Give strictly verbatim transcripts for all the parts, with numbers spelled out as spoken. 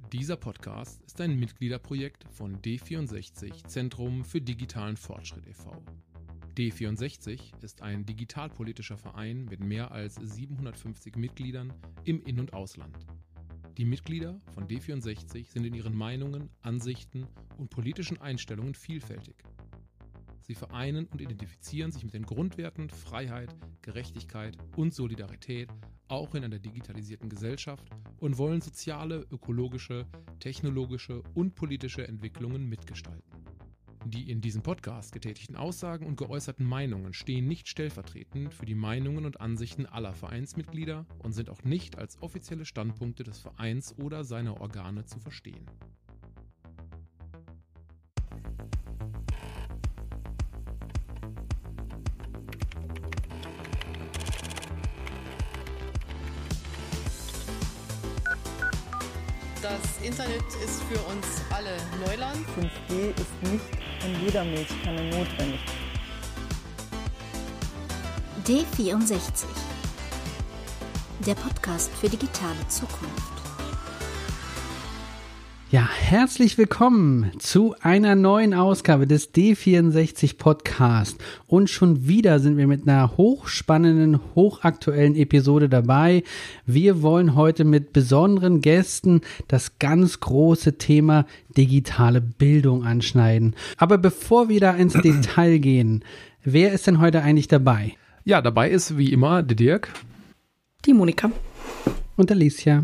Dieser Podcast ist ein Mitgliederprojekt von D vierundsechzig Zentrum für digitalen Fortschritt e V D vierundsechzig ist ein digitalpolitischer Verein mit mehr als siebenhundertfünfzig Mitgliedern im In- und Ausland. Die Mitglieder von D vierundsechzig sind in ihren Meinungen, Ansichten und politischen Einstellungen vielfältig. Sie vereinen und identifizieren sich mit den Grundwerten Freiheit, Gerechtigkeit und Solidarität auch in einer digitalisierten Gesellschaft und wollen soziale, ökologische, technologische und politische Entwicklungen mitgestalten. Die in diesem Podcast getätigten Aussagen und geäußerten Meinungen stehen nicht stellvertretend für die Meinungen und Ansichten aller Vereinsmitglieder und sind auch nicht als offizielle Standpunkte des Vereins oder seiner Organe zu verstehen. Das Internet ist für uns alle Neuland. fünf G ist nicht in jeder Milchkanne notwendig. D vierundsechzig, der Podcast für digitale Zukunft. Ja, herzlich willkommen zu einer neuen Ausgabe des D vierundsechzig Podcast. Und schon wieder sind wir mit einer hochspannenden, hochaktuellen Episode dabei. Wir wollen heute mit besonderen Gästen das ganz große Thema digitale Bildung anschneiden. Aber bevor wir da ins Detail gehen, wer ist denn heute eigentlich dabei? Ja, dabei ist wie immer der Dirk. Die Monika. Und Alicia.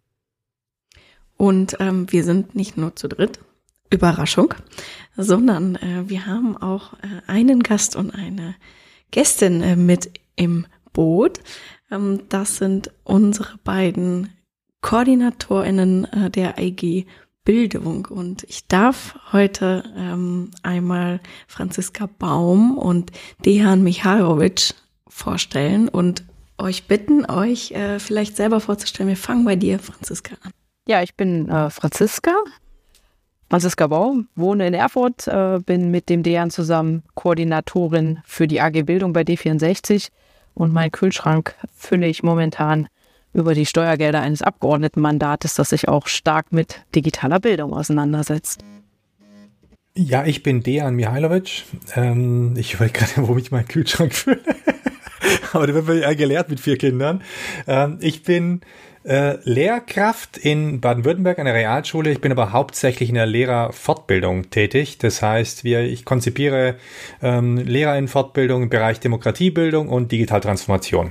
Und ähm, wir sind nicht nur zu dritt, Überraschung, sondern äh, wir haben auch äh, einen Gast und eine Gästin äh, mit im Boot. Ähm, das sind unsere beiden KoordinatorInnen äh, der I G Bildung. Und ich darf heute ähm, einmal Franziska Baum und Dejan Mihajlović vorstellen und euch bitten, euch äh, vielleicht selber vorzustellen. Wir fangen bei dir, Franziska, an. Ja, ich bin äh, Franziska, Franziska Baum, wohne in Erfurt, äh, bin mit dem Dejan zusammen Koordinatorin für die A G Bildung bei D vierundsechzig und meinen Kühlschrank fülle ich momentan über die Steuergelder eines Abgeordnetenmandates, das sich auch stark mit digitaler Bildung auseinandersetzt. Ja, ich bin Dejan Mihajlović. Ähm, ich überlege gerade, wo ich meinen Kühlschrank fülle. Aber der wird mir ja gelehrt mit vier Kindern. Ähm, ich bin Äh, Lehrkraft in Baden-Württemberg an der Realschule. Ich bin aber hauptsächlich in der Lehrerfortbildung tätig. Das heißt, wir, ich konzipiere ähm, Lehrerinnenfortbildung im Bereich Demokratiebildung und Digitaltransformation.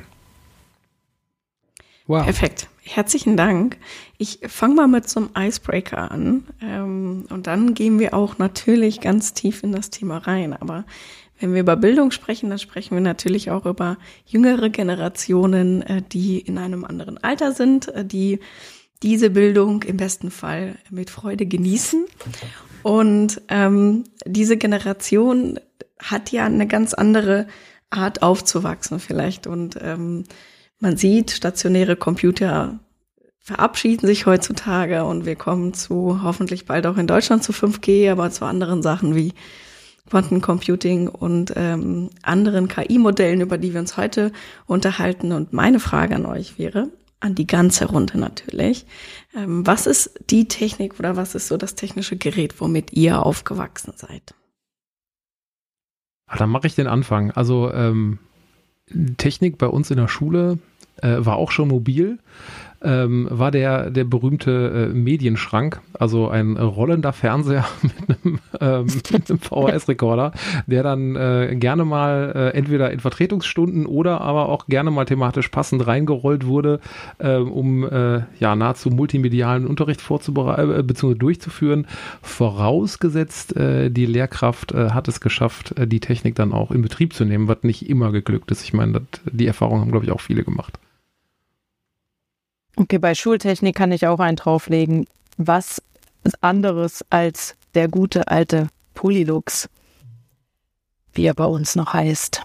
Wow. Perfekt. Herzlichen Dank. Ich fange mal mit so einem Icebreaker an. Ähm, und dann gehen wir auch natürlich ganz tief in das Thema rein. Aber wenn wir über Bildung sprechen, dann sprechen wir natürlich auch über jüngere Generationen, die in einem anderen Alter sind, die diese Bildung im besten Fall mit Freude genießen. Und ähm, diese Generation hat ja eine ganz andere Art aufzuwachsen vielleicht. Und ähm, man sieht, stationäre Computer verabschieden sich heutzutage und wir kommen zu, hoffentlich bald auch in Deutschland zu fünf G, aber zu anderen Sachen wie Quantencomputing und ähm, anderen K I-Modellen, über die wir uns heute unterhalten. Und meine Frage an euch wäre, an die ganze Runde natürlich, ähm, was ist die Technik oder was ist so das technische Gerät, womit ihr aufgewachsen seid? Ah, dann mache ich den Anfang. Also ähm, Technik bei uns in der Schule äh, war auch schon mobil. Ähm, war der, der berühmte äh, Medienschrank, also ein rollender Fernseher mit einem, ähm, mit einem V H S-Rekorder, der dann äh, gerne mal äh, entweder in Vertretungsstunden oder aber auch gerne mal thematisch passend reingerollt wurde, äh, um äh, ja nahezu multimedialen Unterricht vorzubereiten äh, bzw. durchzuführen. Vorausgesetzt, äh, die Lehrkraft äh, hat es geschafft, äh, die Technik dann auch in Betrieb zu nehmen, was nicht immer geglückt ist. Ich meine, das, die Erfahrung haben, glaube ich, auch viele gemacht. Okay, bei Schultechnik kann ich auch einen drauflegen. Was ist anderes als der gute alte Polylux, wie er bei uns noch heißt?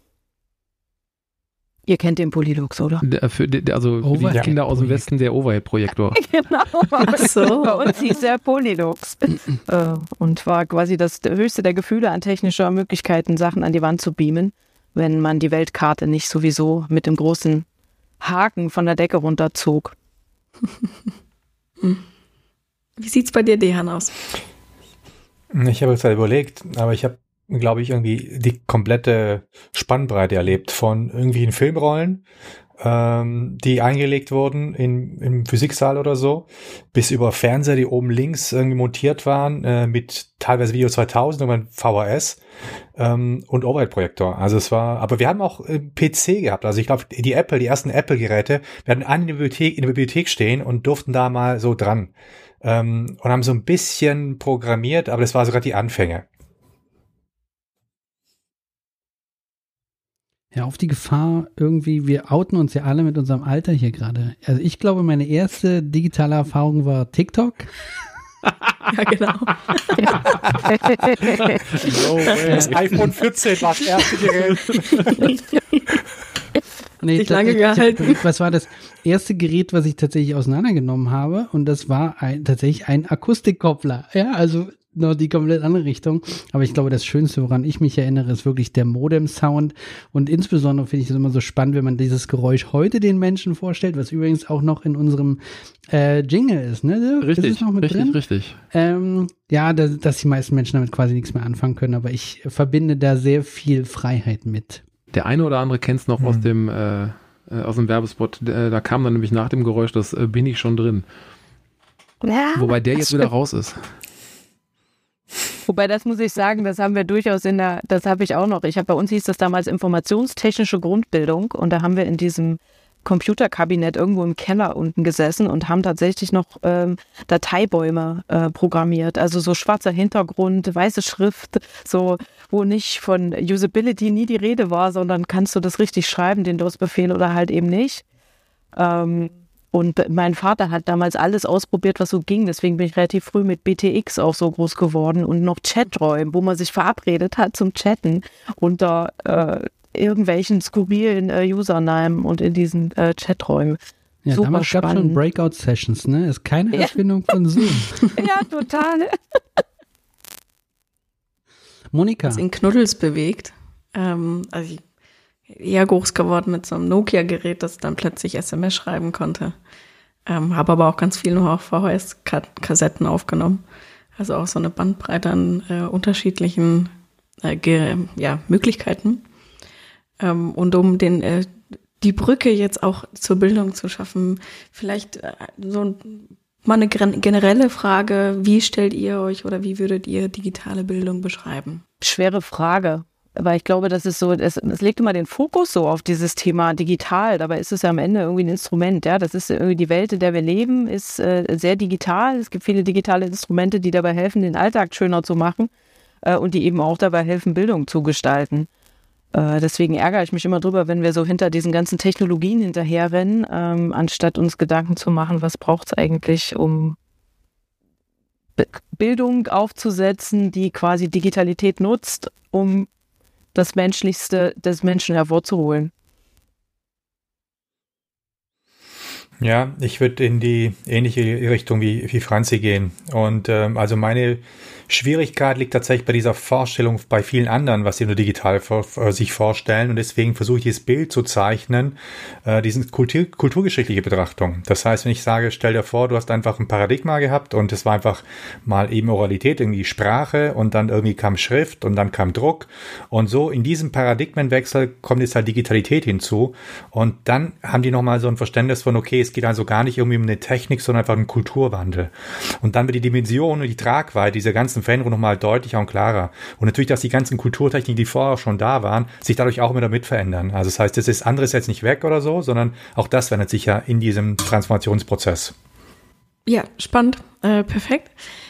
Ihr kennt den Polylux, oder? Der, für, der, also für die Kinder aus dem Westen der Overhead-Projektor. Genau. Ach so. Bei uns hieß der Polylux. äh, und war quasi das höchste der Gefühle an technischer Möglichkeiten, Sachen an die Wand zu beamen, wenn man die Weltkarte nicht sowieso mit dem großen Haken von der Decke runterzog. Wie sieht's bei dir, Dejan, aus? Ich habe jetzt halt überlegt, aber ich habe, glaube ich, irgendwie die komplette Spannbreite erlebt von irgendwie in Filmrollen, ähm, die eingelegt wurden in, im Physiksaal oder so, bis über Fernseher, die oben links irgendwie montiert waren, äh, mit teilweise Video zweitausend und V H S ähm, und Overhead-Projektor. Also es war, aber wir haben auch äh, P C gehabt. Also ich glaube, die Apple, die ersten Apple-Geräte, wir hatten einen in der Bibliothek, in der Bibliothek stehen und durften da mal so dran. Ähm, und haben so ein bisschen programmiert, aber das war sogar die Anfänge. Ja, auf die Gefahr irgendwie, wir outen uns ja alle mit unserem Alter hier gerade. Also ich glaube, meine erste digitale Erfahrung war TikTok. Ja, genau. Das iPhone vierzehn war das erste Gerät. Nee, Sich lange gehalten. Was war das erste Gerät, was ich tatsächlich auseinandergenommen habe? Und das war ein, tatsächlich ein Akustikkoppler. Ja, also noch die komplett andere Richtung. Aber ich glaube, das Schönste, woran ich mich erinnere, ist wirklich der Modem-Sound. Und insbesondere finde ich es immer so spannend, wenn man dieses Geräusch heute den Menschen vorstellt, was übrigens auch noch in unserem äh, Jingle ist. Ne? Richtig, ist es noch mit richtig, drin? richtig. Ähm, ja, dass, dass die meisten Menschen damit quasi nichts mehr anfangen können. Aber ich verbinde da sehr viel Freiheit mit. Der eine oder andere kennt es noch hm. aus dem äh, aus dem Werbespot. Da, da kam dann nämlich nach dem Geräusch, das äh, bin ich schon drin. Ja, Wobei der jetzt wieder raus ist. Wobei, das muss ich sagen, das haben wir durchaus in der, das habe ich auch noch. Ich habe bei uns hieß das damals informationstechnische Grundbildung und da haben wir in diesem Computerkabinett irgendwo im Keller unten gesessen und haben tatsächlich noch ähm, Dateibäume äh, programmiert. Also so schwarzer Hintergrund, weiße Schrift, so wo nicht von Usability nie die Rede war, sondern kannst du das richtig schreiben, den DOS-Befehl oder halt eben nicht. Ähm, und mein Vater hat damals alles ausprobiert, was so ging. Deswegen bin ich relativ früh mit B T X auch so groß geworden und noch Chaträumen, wo man sich verabredet hat zum Chatten unter äh, irgendwelchen skurrilen äh, Usernamen und in diesen äh, Chaträumen. Ja, Super damals gab es schon Breakout-Sessions, ne? Ist keine Erfindung ja. von Zoom. Ja, total. Monika. In Knuddels bewegt. Ähm, also ich eher groß geworden mit so einem Nokia-Gerät, das dann plötzlich S M S schreiben konnte. Ähm, habe aber auch ganz viel noch auf V H S-Kassetten aufgenommen. Also auch so eine Bandbreite an äh, unterschiedlichen äh, Ge- ja, Möglichkeiten. Ähm, und um den äh, die Brücke jetzt auch zur Bildung zu schaffen, vielleicht äh, so mal eine generelle Frage, wie stellt ihr euch oder wie würdet ihr digitale Bildung beschreiben? Schwere Frage. Aber ich glaube, das ist so, es, es legt immer den Fokus so auf dieses Thema digital. Dabei ist es ja am Ende irgendwie ein Instrument. Ja, das ist irgendwie die Welt, in der wir leben, ist äh, sehr digital. Es gibt viele digitale Instrumente, die dabei helfen, den Alltag schöner zu machen äh, und die eben auch dabei helfen, Bildung zu gestalten. Äh, deswegen ärgere ich mich immer drüber, wenn wir so hinter diesen ganzen Technologien hinterherrennen, ähm, anstatt uns Gedanken zu machen, was braucht es eigentlich, um B- Bildung aufzusetzen, die quasi Digitalität nutzt, um das Menschlichste des Menschen hervorzuholen. Ja, ich würde in die ähnliche Richtung wie, wie Franzi gehen. Und ähm, also meine Schwierigkeit liegt tatsächlich bei dieser Vorstellung bei vielen anderen, was sie nur digital vor, äh, sich vorstellen. Und deswegen versuche ich dieses Bild zu zeichnen, äh, diese Kultur, kulturgeschichtliche Betrachtung. Das heißt, wenn ich sage, stell dir vor, du hast einfach ein Paradigma gehabt und es war einfach mal eben Oralität, irgendwie Sprache und dann irgendwie kam Schrift und dann kam Druck. Und so in diesem Paradigmenwechsel kommt jetzt halt Digitalität hinzu. Und dann haben die nochmal so ein Verständnis von, okay, es geht also gar nicht irgendwie um eine Technik, sondern einfach einen Kulturwandel. Und dann wird die Dimension und die Tragweite dieser ganzen Veränderung nochmal deutlicher und klarer. Und natürlich, dass die ganzen Kulturtechniken, die vorher schon da waren, sich dadurch auch wieder mit verändern. Also das heißt, das ist anderes jetzt nicht weg oder so, sondern auch das verändert sich ja in diesem Transformationsprozess. Ja, spannend. Äh, perfekt.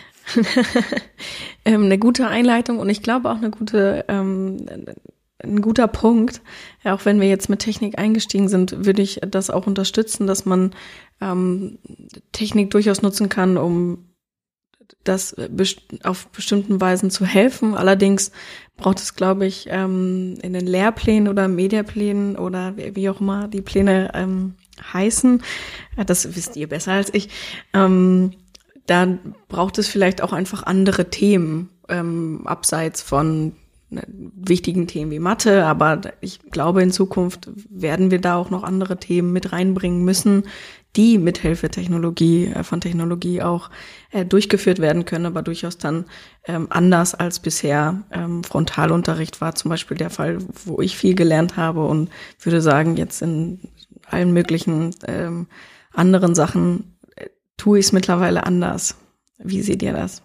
ähm, eine gute Einleitung und ich glaube auch eine gute ähm, ein guter Punkt, ja, auch wenn wir jetzt mit Technik eingestiegen sind, würde ich das auch unterstützen, dass man ähm, Technik durchaus nutzen kann, um das best- auf bestimmten Weisen zu helfen. Allerdings braucht es, glaube ich, ähm, in den Lehrplänen oder Mediaplänen oder wie, wie auch immer die Pläne ähm, heißen, ja, das wisst ihr besser als ich, ähm, da braucht es vielleicht auch einfach andere Themen, ähm, abseits von wichtigen Themen wie Mathe, aber ich glaube, in Zukunft werden wir da auch noch andere Themen mit reinbringen müssen, die mithilfe-Technologie, äh, von Technologie auch äh, durchgeführt werden können, aber durchaus dann ähm, anders als bisher ähm, Frontalunterricht war zum Beispiel der Fall, wo ich viel gelernt habe und würde sagen, jetzt in allen möglichen ähm, anderen Sachen äh, tue ich es mittlerweile anders. Wie seht ihr das?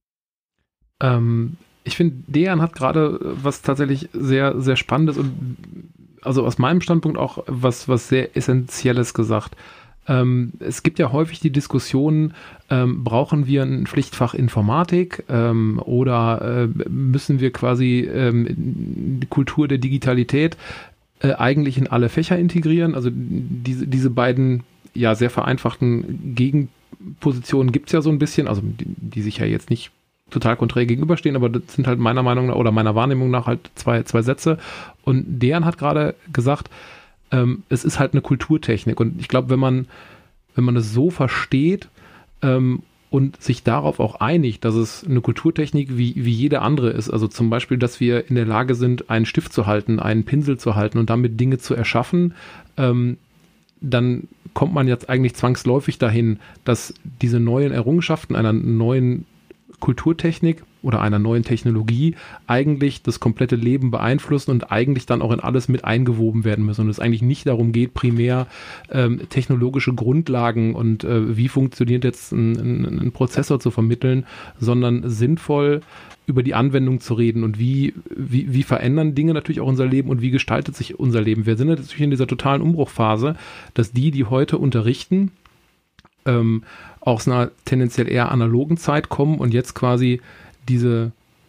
Ähm, ich finde, Dejan hat gerade was tatsächlich sehr, sehr Spannendes und also aus meinem Standpunkt auch was, was sehr Essentielles gesagt. Ähm, es gibt ja häufig die Diskussion, ähm, brauchen wir ein Pflichtfach Informatik ähm, oder äh, müssen wir quasi ähm, die Kultur der Digitalität äh, eigentlich in alle Fächer integrieren? Also diese, diese beiden ja sehr vereinfachten Gegenpositionen gibt es ja so ein bisschen, also die, die sich ja jetzt nicht total konträr gegenüberstehen, aber das sind halt meiner Meinung nach oder meiner Wahrnehmung nach halt zwei, zwei Sätze. Und Dejan hat gerade gesagt, ähm, es ist halt eine Kulturtechnik. Und ich glaube, wenn man, wenn man es so versteht ähm, und sich darauf auch einigt, dass es eine Kulturtechnik wie, wie jede andere ist, also zum Beispiel, dass wir in der Lage sind, einen Stift zu halten, einen Pinsel zu halten und damit Dinge zu erschaffen, ähm, dann kommt man jetzt eigentlich zwangsläufig dahin, dass diese neuen Errungenschaften einer neuen Kulturtechnik oder einer neuen Technologie eigentlich das komplette Leben beeinflussen und eigentlich dann auch in alles mit eingewoben werden müssen und es eigentlich nicht darum geht, primär ähm, technologische Grundlagen und äh, wie funktioniert jetzt ein, ein, ein Prozessor zu vermitteln, sondern sinnvoll über die Anwendung zu reden und wie, wie, wie verändern Dinge natürlich auch unser Leben und wie gestaltet sich unser Leben. Wir sind natürlich in dieser totalen Umbruchphase, dass die, die heute unterrichten, ähm, aus einer tendenziell eher analogen Zeit kommen und jetzt quasi diese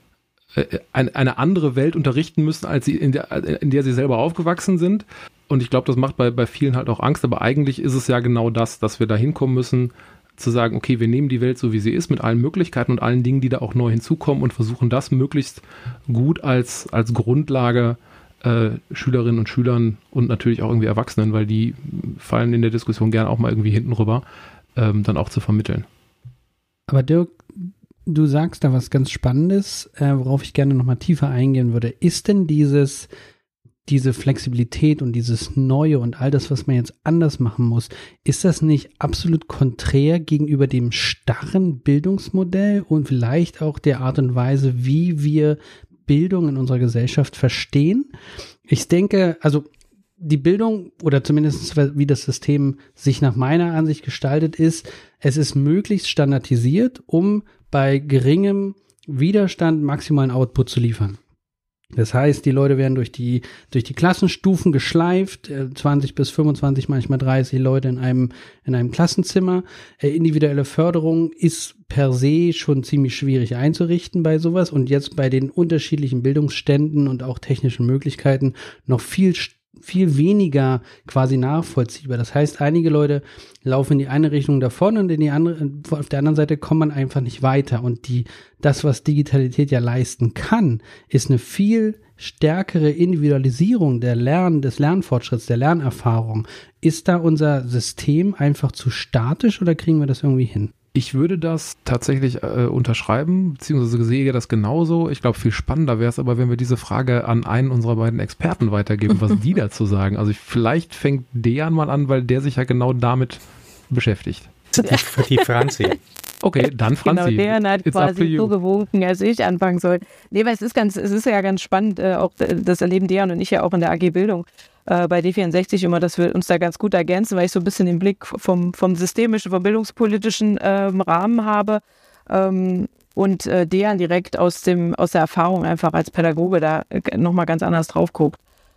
äh, eine, eine andere Welt unterrichten müssen, als sie in der, in der sie selber aufgewachsen sind. Und ich glaube, das macht bei, bei vielen halt auch Angst, aber eigentlich ist es ja genau das, dass wir da hinkommen müssen, zu sagen, okay, wir nehmen die Welt so, wie sie ist, mit allen Möglichkeiten und allen Dingen, die da auch neu hinzukommen und versuchen das möglichst gut als, als Grundlage äh, Schülerinnen und Schülern und natürlich auch irgendwie Erwachsenen, weil die fallen in der Diskussion gerne auch mal irgendwie hinten rüber, ähm, dann auch zu vermitteln. Aber Dirk, du sagst da was ganz Spannendes, äh, worauf ich gerne nochmal tiefer eingehen würde. Ist denn dieses diese Flexibilität und dieses Neue und all das, was man jetzt anders machen muss, ist das nicht absolut konträr gegenüber dem starren Bildungsmodell und vielleicht auch der Art und Weise, wie wir Bildung in unserer Gesellschaft verstehen? Ich denke, also die Bildung oder zumindest wie das System sich nach meiner Ansicht gestaltet ist, es ist möglichst standardisiert, um bei geringem Widerstand maximalen Output zu liefern. Das heißt, die Leute werden durch die, durch die Klassenstufen geschleift, zwanzig bis fünfundzwanzig, manchmal dreißig Leute in einem, in einem Klassenzimmer. Individuelle Förderung ist per se schon ziemlich schwierig einzurichten bei sowas und jetzt bei den unterschiedlichen Bildungsständen und auch technischen Möglichkeiten noch viel viel weniger quasi nachvollziehbar. Das heißt, einige Leute laufen in die eine Richtung davon und in die andere, auf der anderen Seite kommt man einfach nicht weiter. Und die, das, was Digitalität ja leisten kann, ist eine viel stärkere Individualisierung der Lern, des Lernfortschritts, der Lernerfahrung. Ist da unser System einfach zu statisch oder kriegen wir das irgendwie hin? Ich würde das tatsächlich äh, unterschreiben, beziehungsweise sehe das genauso. Ich glaube, viel spannender wäre es aber, wenn wir diese Frage an einen unserer beiden Experten weitergeben, was die dazu sagen. Also ich, vielleicht fängt Dejan mal an, weil der sich ja genau damit beschäftigt. Die, die Franzi. Okay, dann Franzi. Genau, Dejan hat It's quasi so gewunken, als ich anfangen soll. Nee, weil es ist ganz, es ist ja ganz spannend, äh, auch das erleben Dejan und ich ja auch in der A G Bildung. Bei D vierundsechzig immer, dass wir uns da ganz gut ergänzen, weil ich so ein bisschen den Blick vom, vom systemischen, vom bildungspolitischen ähm, Rahmen habe ähm, und äh, Dejan direkt aus, dem, aus der Erfahrung einfach als Pädagoge da nochmal ganz anders drauf guckt.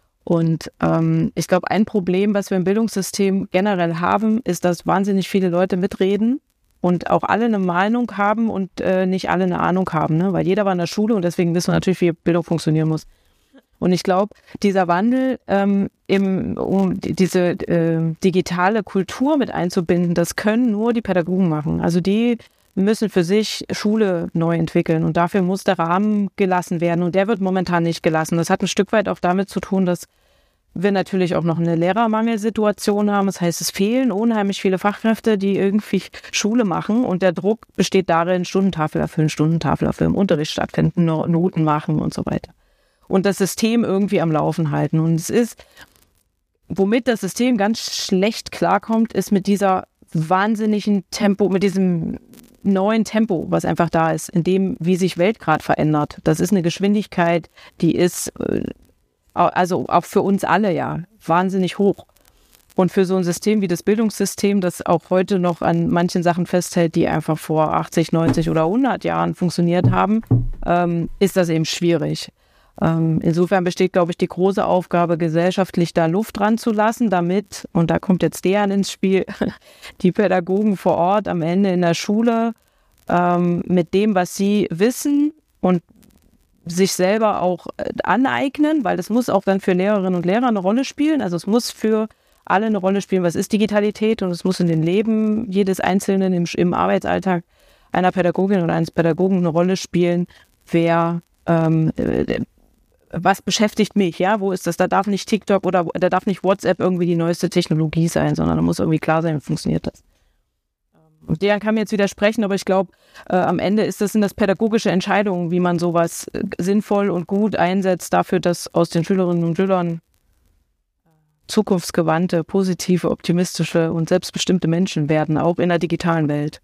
Und ähm, ich glaube, ein Problem, was wir im Bildungssystem generell haben, ist, dass wahnsinnig viele Leute mitreden und auch alle eine Meinung haben und äh, nicht alle eine Ahnung haben, ne? Weil jeder war in der Schule und deswegen wissen wir natürlich, wie Bildung funktionieren muss. Und ich glaube, dieser Wandel, ähm, im, um diese äh, digitale Kultur mit einzubinden, das können nur die Pädagogen machen. Also die müssen für sich Schule neu entwickeln und dafür muss der Rahmen gelassen werden und der wird momentan nicht gelassen. Das hat ein Stück weit auch damit zu tun, dass wir natürlich auch noch eine Lehrermangelsituation haben. Das heißt, es fehlen unheimlich viele Fachkräfte, die irgendwie Schule machen und der Druck besteht darin, Stundentafel erfüllen, Stundentafel erfüllen, im Unterricht stattfinden, Noten machen und so weiter. Und das System irgendwie am Laufen halten. Und es ist, womit das System ganz schlecht klarkommt, ist mit dieser wahnsinnigen Tempo, mit diesem neuen Tempo, was einfach da ist, in dem, wie sich Welt gerade verändert. Das ist eine Geschwindigkeit, die ist, also auch für uns alle ja, wahnsinnig hoch. Und für so ein System wie das Bildungssystem, das auch heute noch an manchen Sachen festhält, die einfach vor achtzig, neunzig oder hundert Jahren funktioniert haben, ähm, ist das eben schwierig. Ähm, insofern besteht, glaube ich, die große Aufgabe, gesellschaftlich da Luft dran zu lassen, damit, und da kommt jetzt Dejan ins Spiel, die Pädagogen vor Ort am Ende in der Schule ähm, mit dem, was sie wissen und sich selber auch äh, aneignen, weil das muss auch dann für Lehrerinnen und Lehrer eine Rolle spielen. Also es muss für alle eine Rolle spielen, was ist Digitalität, und es muss in den Leben jedes Einzelnen im, im Arbeitsalltag einer Pädagogin oder eines Pädagogen eine Rolle spielen, wer ähm, äh, was beschäftigt mich, ja, wo ist das? Da darf nicht TikTok oder da darf nicht WhatsApp irgendwie die neueste Technologie sein, sondern da muss irgendwie klar sein, wie funktioniert das. Und Dejan kann mir jetzt widersprechen, aber ich glaube, äh, am Ende ist das, sind das pädagogische Entscheidungen, wie man sowas äh, sinnvoll und gut einsetzt, dafür, dass aus den Schülerinnen und Schülern zukunftsgewandte, positive, optimistische und selbstbestimmte Menschen werden, auch in der digitalen Welt.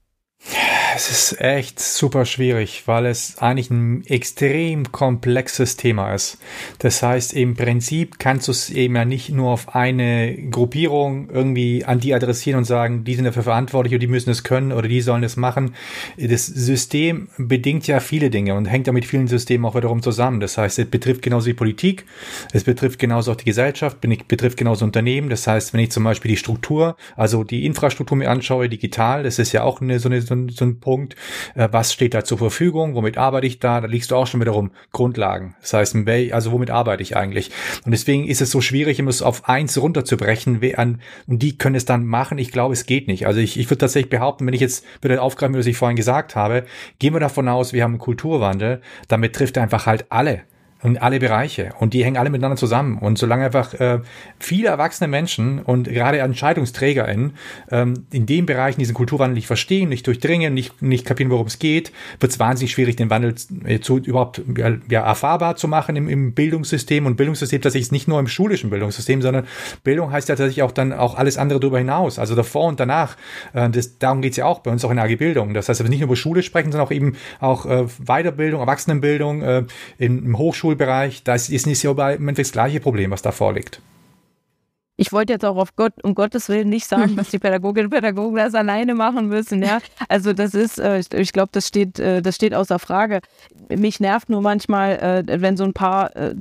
Es ist echt super schwierig, weil es eigentlich ein extrem komplexes Thema ist. Das heißt, im Prinzip kannst du es eben ja nicht nur auf eine Gruppierung irgendwie an die adressieren und sagen, die sind dafür verantwortlich und die müssen es können oder die sollen es machen. Das System bedingt ja viele Dinge und hängt ja mit vielen Systemen auch wiederum zusammen. Das heißt, es betrifft genauso die Politik, es betrifft genauso auch die Gesellschaft, betrifft genauso Unternehmen. Das heißt, wenn ich zum Beispiel die Struktur, also die Infrastruktur mir anschaue, digital, das ist ja auch eine, so eine, so ein, so ein Punkt, äh, was steht da zur Verfügung, womit arbeite ich da, da liegst du auch schon wiederum Grundlagen. Das heißt, also womit arbeite ich eigentlich? Und deswegen ist es so schwierig, immer es auf eins runterzubrechen, und die können es dann machen. Ich glaube, es geht nicht. Also ich, ich würde tatsächlich behaupten, wenn ich jetzt wieder aufgreifen würde, was ich vorhin gesagt habe, gehen wir davon aus, wir haben einen Kulturwandel, damit trifft er einfach halt alle. Und alle Bereiche. Und die hängen alle miteinander zusammen. Und solange einfach äh, viele erwachsene Menschen und gerade EntscheidungsträgerInnen ähm, in dem Bereich diesen Kulturwandel nicht verstehen, nicht durchdringen, nicht, nicht kapieren, worum es geht, wird es wahnsinnig schwierig, den Wandel äh, zu überhaupt ja, ja, erfahrbar zu machen im, im Bildungssystem. Und Bildungssystem tatsächlich nicht nur im schulischen Bildungssystem, sondern Bildung heißt ja tatsächlich auch dann auch alles andere darüber hinaus. Also davor und danach. Äh, das, darum geht es ja auch bei uns auch in der A G Bildung. Das heißt, wir nicht nur über Schule sprechen, sondern auch eben auch äh, Weiterbildung, Erwachsenenbildung, äh, im, im Hochschul Bereich, da ist, ist nicht so im Endeffekt das gleiche Problem, was da vorliegt. Ich wollte jetzt auch auf Gott, um Gottes Willen nicht sagen, dass die Pädagoginnen und Pädagogen das alleine machen müssen, ja. Also das ist, äh, ich glaube, das steht, äh, das steht außer Frage. Mich nervt nur manchmal, äh, wenn so ein paar äh,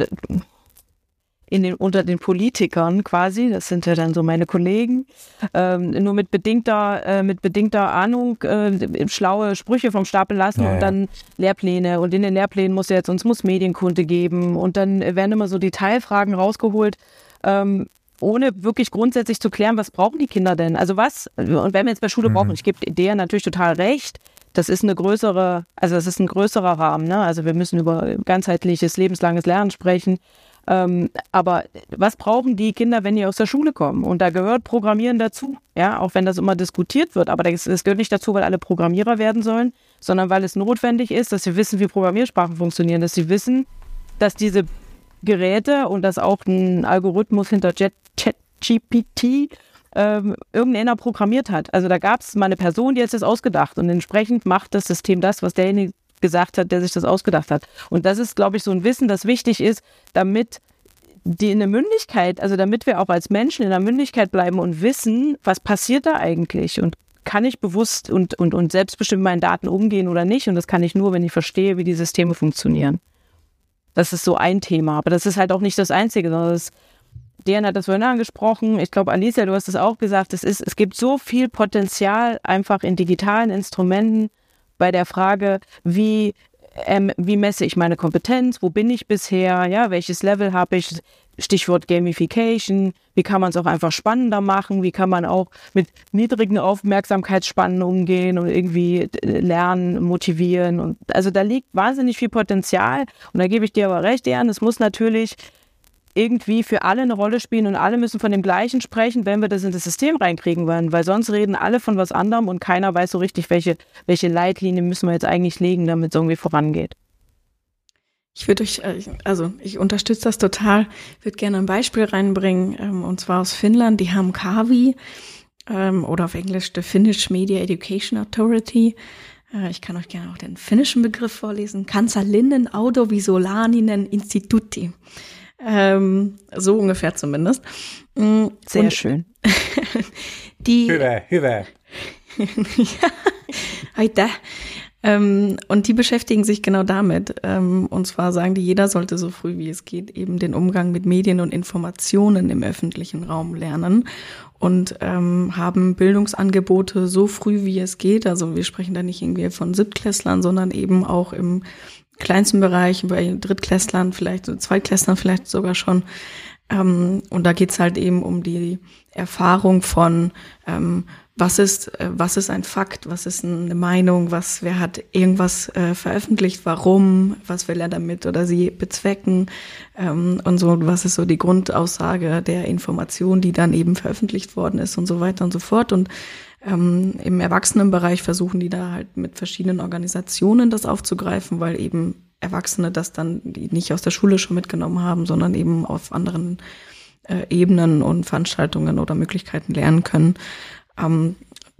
in den, unter den Politikern quasi, das sind ja dann so meine Kollegen, ähm, nur mit bedingter, äh, mit bedingter Ahnung äh, schlaue Sprüche vom Stapel lassen, ja, und dann Lehrpläne, und in den Lehrplänen muss ja jetzt, uns muss Medienkunde geben, und dann werden immer so Detailfragen rausgeholt, ähm, ohne wirklich grundsätzlich zu klären, was brauchen die Kinder denn? Also was, und wenn wir jetzt bei Schule mhm. brauchen, ich gebe der natürlich total recht, das ist eine größere, also das ist ein größerer Rahmen, ne? Also wir müssen über ganzheitliches, lebenslanges Lernen sprechen. Ähm, aber was brauchen die Kinder, wenn die aus der Schule kommen? Und da gehört Programmieren dazu, ja, auch wenn das immer diskutiert wird. Aber das, das gehört nicht dazu, weil alle Programmierer werden sollen, sondern weil es notwendig ist, dass sie wissen, wie Programmiersprachen funktionieren, dass sie wissen, dass diese Geräte und dass auch ein Algorithmus hinter ChatGPT ähm, irgendeiner programmiert hat. Also da gab es mal eine Person, die hat das ausgedacht, und entsprechend macht das System das, was derjenige gesagt hat, der sich das ausgedacht hat. Und das ist, glaube ich, so ein Wissen, das wichtig ist, damit die in der Mündigkeit, also damit wir auch als Menschen in der Mündigkeit bleiben und wissen, was passiert da eigentlich, und kann ich bewusst und, und, und selbstbestimmt mit meinen Daten umgehen oder nicht. Und das kann ich nur, wenn ich verstehe, wie die Systeme funktionieren. Das ist so ein Thema, aber das ist halt auch nicht das Einzige, sondern das, Dejan hat das vorhin angesprochen, ich glaube, Alicia, du hast es auch gesagt, es ist, es gibt so viel Potenzial einfach in digitalen Instrumenten, bei der Frage, wie, ähm, wie messe ich meine Kompetenz, wo bin ich bisher, ja, welches Level habe ich, Stichwort Gamification, wie kann man es auch einfach spannender machen, wie kann man auch mit niedrigen Aufmerksamkeitsspannen umgehen und irgendwie lernen, motivieren. Und also da liegt wahnsinnig viel Potenzial, und da gebe ich dir aber recht, Dejan, es muss natürlich irgendwie für alle eine Rolle spielen, und alle müssen von dem Gleichen sprechen, wenn wir das in das System reinkriegen wollen, weil sonst reden alle von was anderem und keiner weiß so richtig, welche, welche Leitlinien müssen wir jetzt eigentlich legen, damit es irgendwie vorangeht. Ich würde euch, also ich unterstütze das total, würde gerne ein Beispiel reinbringen, und zwar aus Finnland, die haben Kavi, ähm, oder auf Englisch the Finnish Media Education Authority. Äh, ich kann euch gerne auch den finnischen Begriff vorlesen. Kansallinen Audiovisualaninen Instituti. Ähm, so ungefähr zumindest. Sehr Und schön. Die, Hyvä, hyvä. ja, heute. Ähm, und die beschäftigen sich genau damit. Ähm, und zwar sagen die, jeder sollte so früh wie es geht eben den Umgang mit Medien und Informationen im öffentlichen Raum lernen und ähm, haben Bildungsangebote so früh wie es geht. Also wir sprechen da nicht irgendwie von Siebtklässlern, sondern eben auch im kleinsten Bereich, bei Drittklässlern, vielleicht so Zweitklässlern vielleicht sogar schon. Ähm, und da geht's halt eben um die Erfahrung von ähm, Was ist, was ist ein Fakt, was ist eine Meinung, was, wer hat irgendwas äh, veröffentlicht, warum, was will er damit oder sie bezwecken ähm, und so, was ist so die Grundaussage der Information, die dann eben veröffentlicht worden ist und so weiter und so fort. Und ähm, im Erwachsenenbereich versuchen die da halt mit verschiedenen Organisationen das aufzugreifen, weil eben Erwachsene das dann die nicht aus der Schule schon mitgenommen haben, sondern eben auf anderen äh, Ebenen und Veranstaltungen oder Möglichkeiten lernen können. Ähm,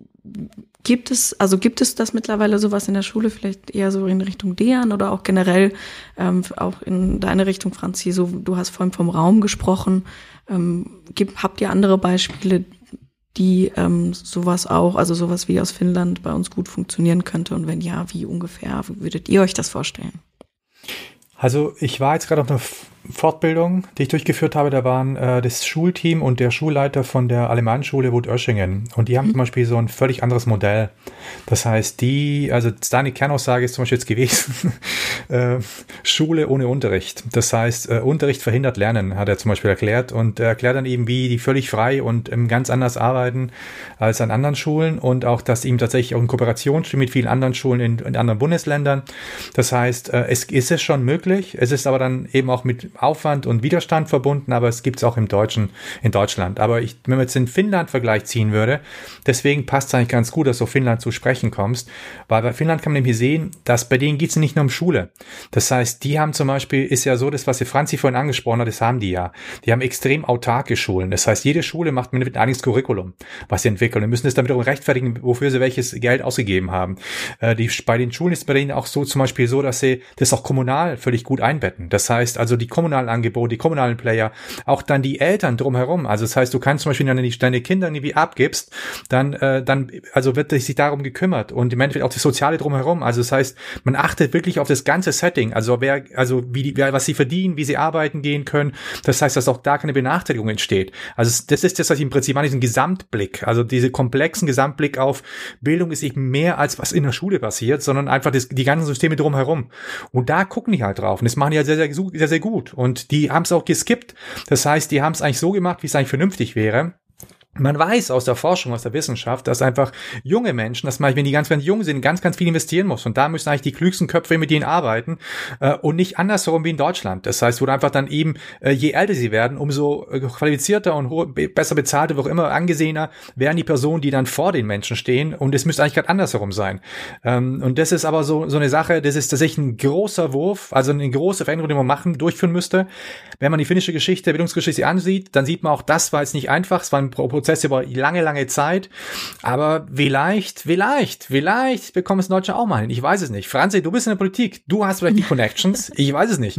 gibt es, also gibt es das mittlerweile sowas in der Schule, vielleicht eher so in Richtung Dejan oder auch generell ähm, auch in deine Richtung, Franzi, so, du hast vorhin vom Raum gesprochen. Ähm, gibt, habt ihr andere Beispiele, die ähm, sowas auch, also sowas wie aus Finnland bei uns gut funktionieren könnte? Und wenn ja, wie ungefähr würdet ihr euch das vorstellen? Also ich war jetzt gerade auf einer Fortbildung, die ich durchgeführt habe. Da waren äh, das Schulteam und der Schulleiter von der Alemannenschule Wut-Oeschingen. Und die haben mhm. zum Beispiel so ein völlig anderes Modell. Das heißt, die, also deine Kernaussage ist zum Beispiel jetzt gewesen, äh, Schule ohne Unterricht. Das heißt, äh, Unterricht verhindert Lernen, hat er zum Beispiel erklärt. Und er erklärt dann eben, wie die völlig frei und ähm, ganz anders arbeiten als an anderen Schulen. Und auch, dass ihm tatsächlich auch in Kooperation steht mit vielen anderen Schulen in, in anderen Bundesländern. Das heißt, äh, es ist es schon möglich. Es ist aber dann eben auch mit Aufwand und Widerstand verbunden, aber es gibt es auch im Deutschen, in Deutschland. Aber ich, wenn man jetzt den Finnland-Vergleich ziehen würde, deswegen passt es eigentlich ganz gut, dass du auf Finnland zu sprechen kommst, weil bei Finnland kann man nämlich sehen, dass bei denen geht es nicht nur um Schule. Das heißt, die haben zum Beispiel, ist ja so, das, was die Franzi vorhin angesprochen hat, das haben die ja. Die haben extrem autarke Schulen. Das heißt, jede Schule macht mit ein eigenes Curriculum, was sie entwickeln. Und müssen es damit auch rechtfertigen, wofür sie welches Geld ausgegeben haben. Äh, die, bei den Schulen ist bei denen auch so zum Beispiel so, dass sie das auch kommunal völlig gut einbetten. Das heißt, also die kommunalen Angebote, die kommunalen Player, auch dann die Eltern drumherum. Also das heißt, du kannst zum Beispiel deine, deine Kinder irgendwie abgibst, dann, äh, dann, also wird sich darum gekümmert und im Endeffekt auch das Soziale drumherum. Also das heißt, man achtet wirklich auf das ganze Setting. Also wer, also wie die, wer, was sie verdienen, wie sie arbeiten gehen können. Das heißt, dass auch da keine Benachteiligung entsteht. Also das ist das, was ich im Prinzip meine, diesen Gesamtblick. Also diese komplexen Gesamtblick auf Bildung ist eben mehr als was in der Schule passiert, sondern einfach das, die ganzen Systeme drumherum. Und da gucken die halt drauf. Und das machen die halt sehr, sehr, sehr, sehr gut. Und die haben es auch geskippt. Das heißt, die haben es eigentlich so gemacht, wie es eigentlich vernünftig wäre. Man weiß aus der Forschung, aus der Wissenschaft, dass einfach junge Menschen, dass man, wenn die ganz, ganz jung sind, ganz, ganz viel investieren muss. Und da müssen eigentlich die klügsten Köpfe mit denen arbeiten äh, und nicht andersherum wie in Deutschland. Das heißt, wo einfach dann eben, äh, je älter sie werden, umso äh, qualifizierter und hohe, besser bezahlte, wie auch immer, angesehener werden die Personen, die dann vor den Menschen stehen. Und es müsste eigentlich gerade andersherum sein. Ähm, und das ist aber so so eine Sache, das ist tatsächlich ein großer Wurf, also eine große Veränderung, die man machen, durchführen müsste. Wenn man die finnische Geschichte, Bildungsgeschichte ansieht, dann sieht man auch, das war jetzt nicht einfach, es war ein Prozess über lange, lange Zeit, aber vielleicht, vielleicht, vielleicht bekommen es in Deutschland auch mal hin. Ich weiß es nicht. Franzi, du bist in der Politik, du hast vielleicht die Connections, ich weiß es nicht.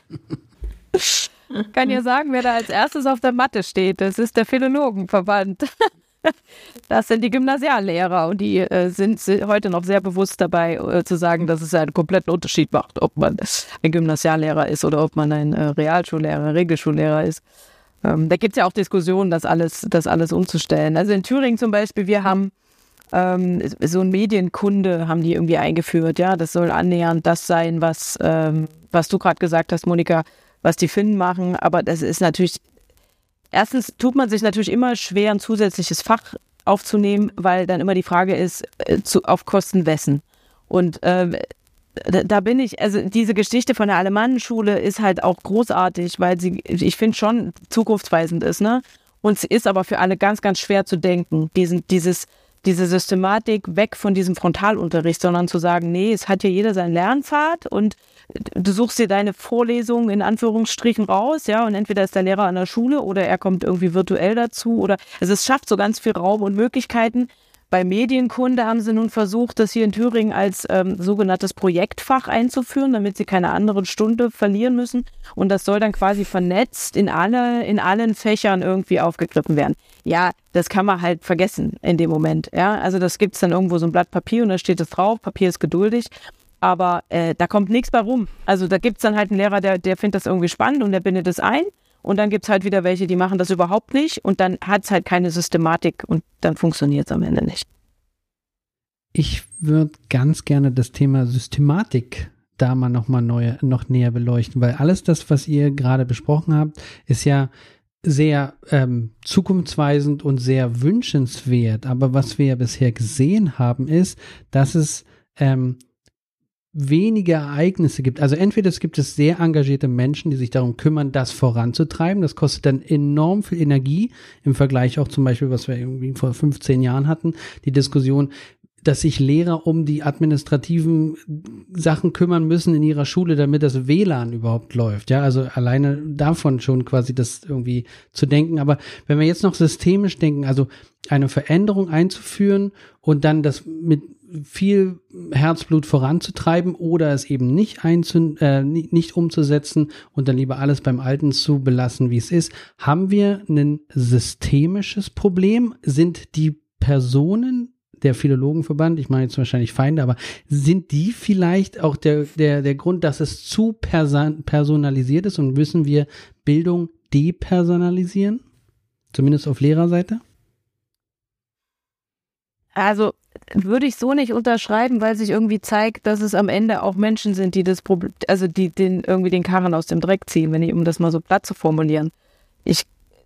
Ich kann ja sagen, wer da als erstes auf der Matte steht, das ist der Philologenverband. Das sind die Gymnasiallehrer und die äh, sind heute noch sehr bewusst dabei äh, zu sagen, dass es einen kompletten Unterschied macht, ob man ein Gymnasiallehrer ist oder ob man ein äh, Realschullehrer, Regelschullehrer ist. Ähm, da gibt es ja auch Diskussionen, das alles, das alles umzustellen. Also in Thüringen zum Beispiel, wir haben ähm, so ein Medienkunde haben die irgendwie eingeführt. Ja, das soll annähernd das sein, was, ähm, was du gerade gesagt hast, Monika, was die Finnen machen. Aber das ist natürlich erstens tut man sich natürlich immer schwer, ein zusätzliches Fach aufzunehmen, weil dann immer die Frage ist, äh, zu, auf Kosten wessen. Und äh, da, da bin ich, also diese Geschichte von der Alemannenschule ist halt auch großartig, weil sie, ich finde, schon zukunftsweisend ist, ne? Und sie ist aber für alle ganz, ganz schwer zu denken. Diesen, dieses, diese Systematik weg von diesem Frontalunterricht, sondern zu sagen, nee, es hat ja jeder seinen Lernpfad und du suchst dir deine Vorlesung in Anführungsstrichen raus, ja, und entweder ist der Lehrer an der Schule oder er kommt irgendwie virtuell dazu oder, also es schafft so ganz viel Raum und Möglichkeiten. Bei Medienkunde haben sie nun versucht, das hier in Thüringen als ähm, sogenanntes Projektfach einzuführen, damit sie keine andere Stunde verlieren müssen. Und das soll dann quasi vernetzt in alle, in allen Fächern irgendwie aufgegriffen werden. Ja, das kann man halt vergessen in dem Moment. Ja, also das gibt's dann irgendwo so ein Blatt Papier und da steht es drauf, Papier ist geduldig. Aber äh, da kommt nichts bei rum. Also da gibt's dann halt einen Lehrer, der, der findet das irgendwie spannend und der bindet es ein. Und dann gibt's halt wieder welche, die machen das überhaupt nicht. Und dann hat's halt keine Systematik und dann funktioniert's am Ende nicht. Ich würde ganz gerne das Thema Systematik da mal noch mal neu, noch näher beleuchten, weil alles das, was ihr gerade besprochen habt, ist ja sehr ähm, zukunftsweisend und sehr wünschenswert. Aber was wir ja bisher gesehen haben, ist, dass es ähm, wenige Ereignisse gibt. Also entweder es gibt es sehr engagierte Menschen, die sich darum kümmern, das voranzutreiben. Das kostet dann enorm viel Energie im Vergleich auch zum Beispiel, was wir irgendwie vor fünfzehn Jahren hatten, die Diskussion, dass sich Lehrer um die administrativen Sachen kümmern müssen in ihrer Schule, damit das W L A N überhaupt läuft. Ja, also alleine davon schon quasi das irgendwie zu denken. Aber wenn wir jetzt noch systemisch denken, also eine Veränderung einzuführen und dann das mit viel Herzblut voranzutreiben oder es eben nicht einzu, äh, nicht umzusetzen und dann lieber alles beim Alten zu belassen, wie es ist, haben wir ein systemisches Problem? Sind die Personen, der Philologenverband, ich meine jetzt wahrscheinlich Feinde, aber sind die vielleicht auch der, der, der Grund, dass es zu person- personalisiert ist und müssen wir Bildung depersonalisieren? Zumindest auf Lehrerseite? Also würde ich so nicht unterschreiben, weil sich irgendwie zeigt, dass es am Ende auch Menschen sind, die das Problem, also die den irgendwie den Karren aus dem Dreck ziehen, wenn ich, um das mal so platt zu formulieren. Ich,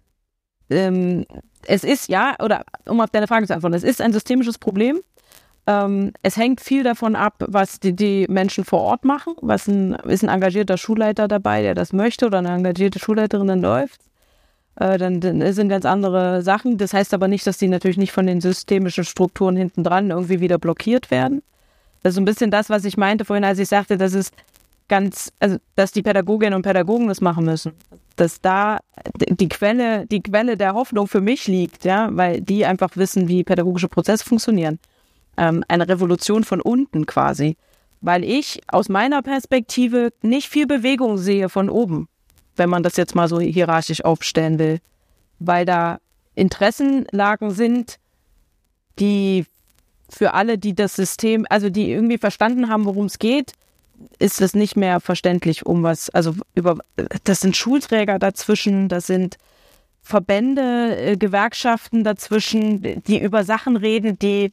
ähm, es ist ja, oder um auf deine Frage zu antworten, es ist ein systemisches Problem. Ähm, es hängt viel davon ab, was die, die Menschen vor Ort machen. Was ein, ist ein engagierter Schulleiter dabei, der das möchte, oder eine engagierte Schulleiterin, dann läuft. Äh, dann, dann sind ganz andere Sachen. Das heißt aber nicht, dass die natürlich nicht von den systemischen Strukturen hinten dran irgendwie wieder blockiert werden. Das ist so ein bisschen das, was ich meinte vorhin, als ich sagte, dass es ganz, also dass die Pädagoginnen und Pädagogen das machen müssen. Dass da die Quelle, die Quelle der Hoffnung für mich liegt, ja, weil die einfach wissen, wie pädagogische Prozesse funktionieren. Ähm, eine Revolution von unten quasi. Weil ich aus meiner Perspektive nicht viel Bewegung sehe von oben, wenn man das jetzt mal so hierarchisch aufstellen will. Weil da Interessenlagen sind, die für alle, die das System, also die irgendwie verstanden haben, worum es geht, ist es nicht mehr verständlich, um was, also über, das sind Schulträger dazwischen, das sind Verbände, äh, Gewerkschaften dazwischen, die über Sachen reden, die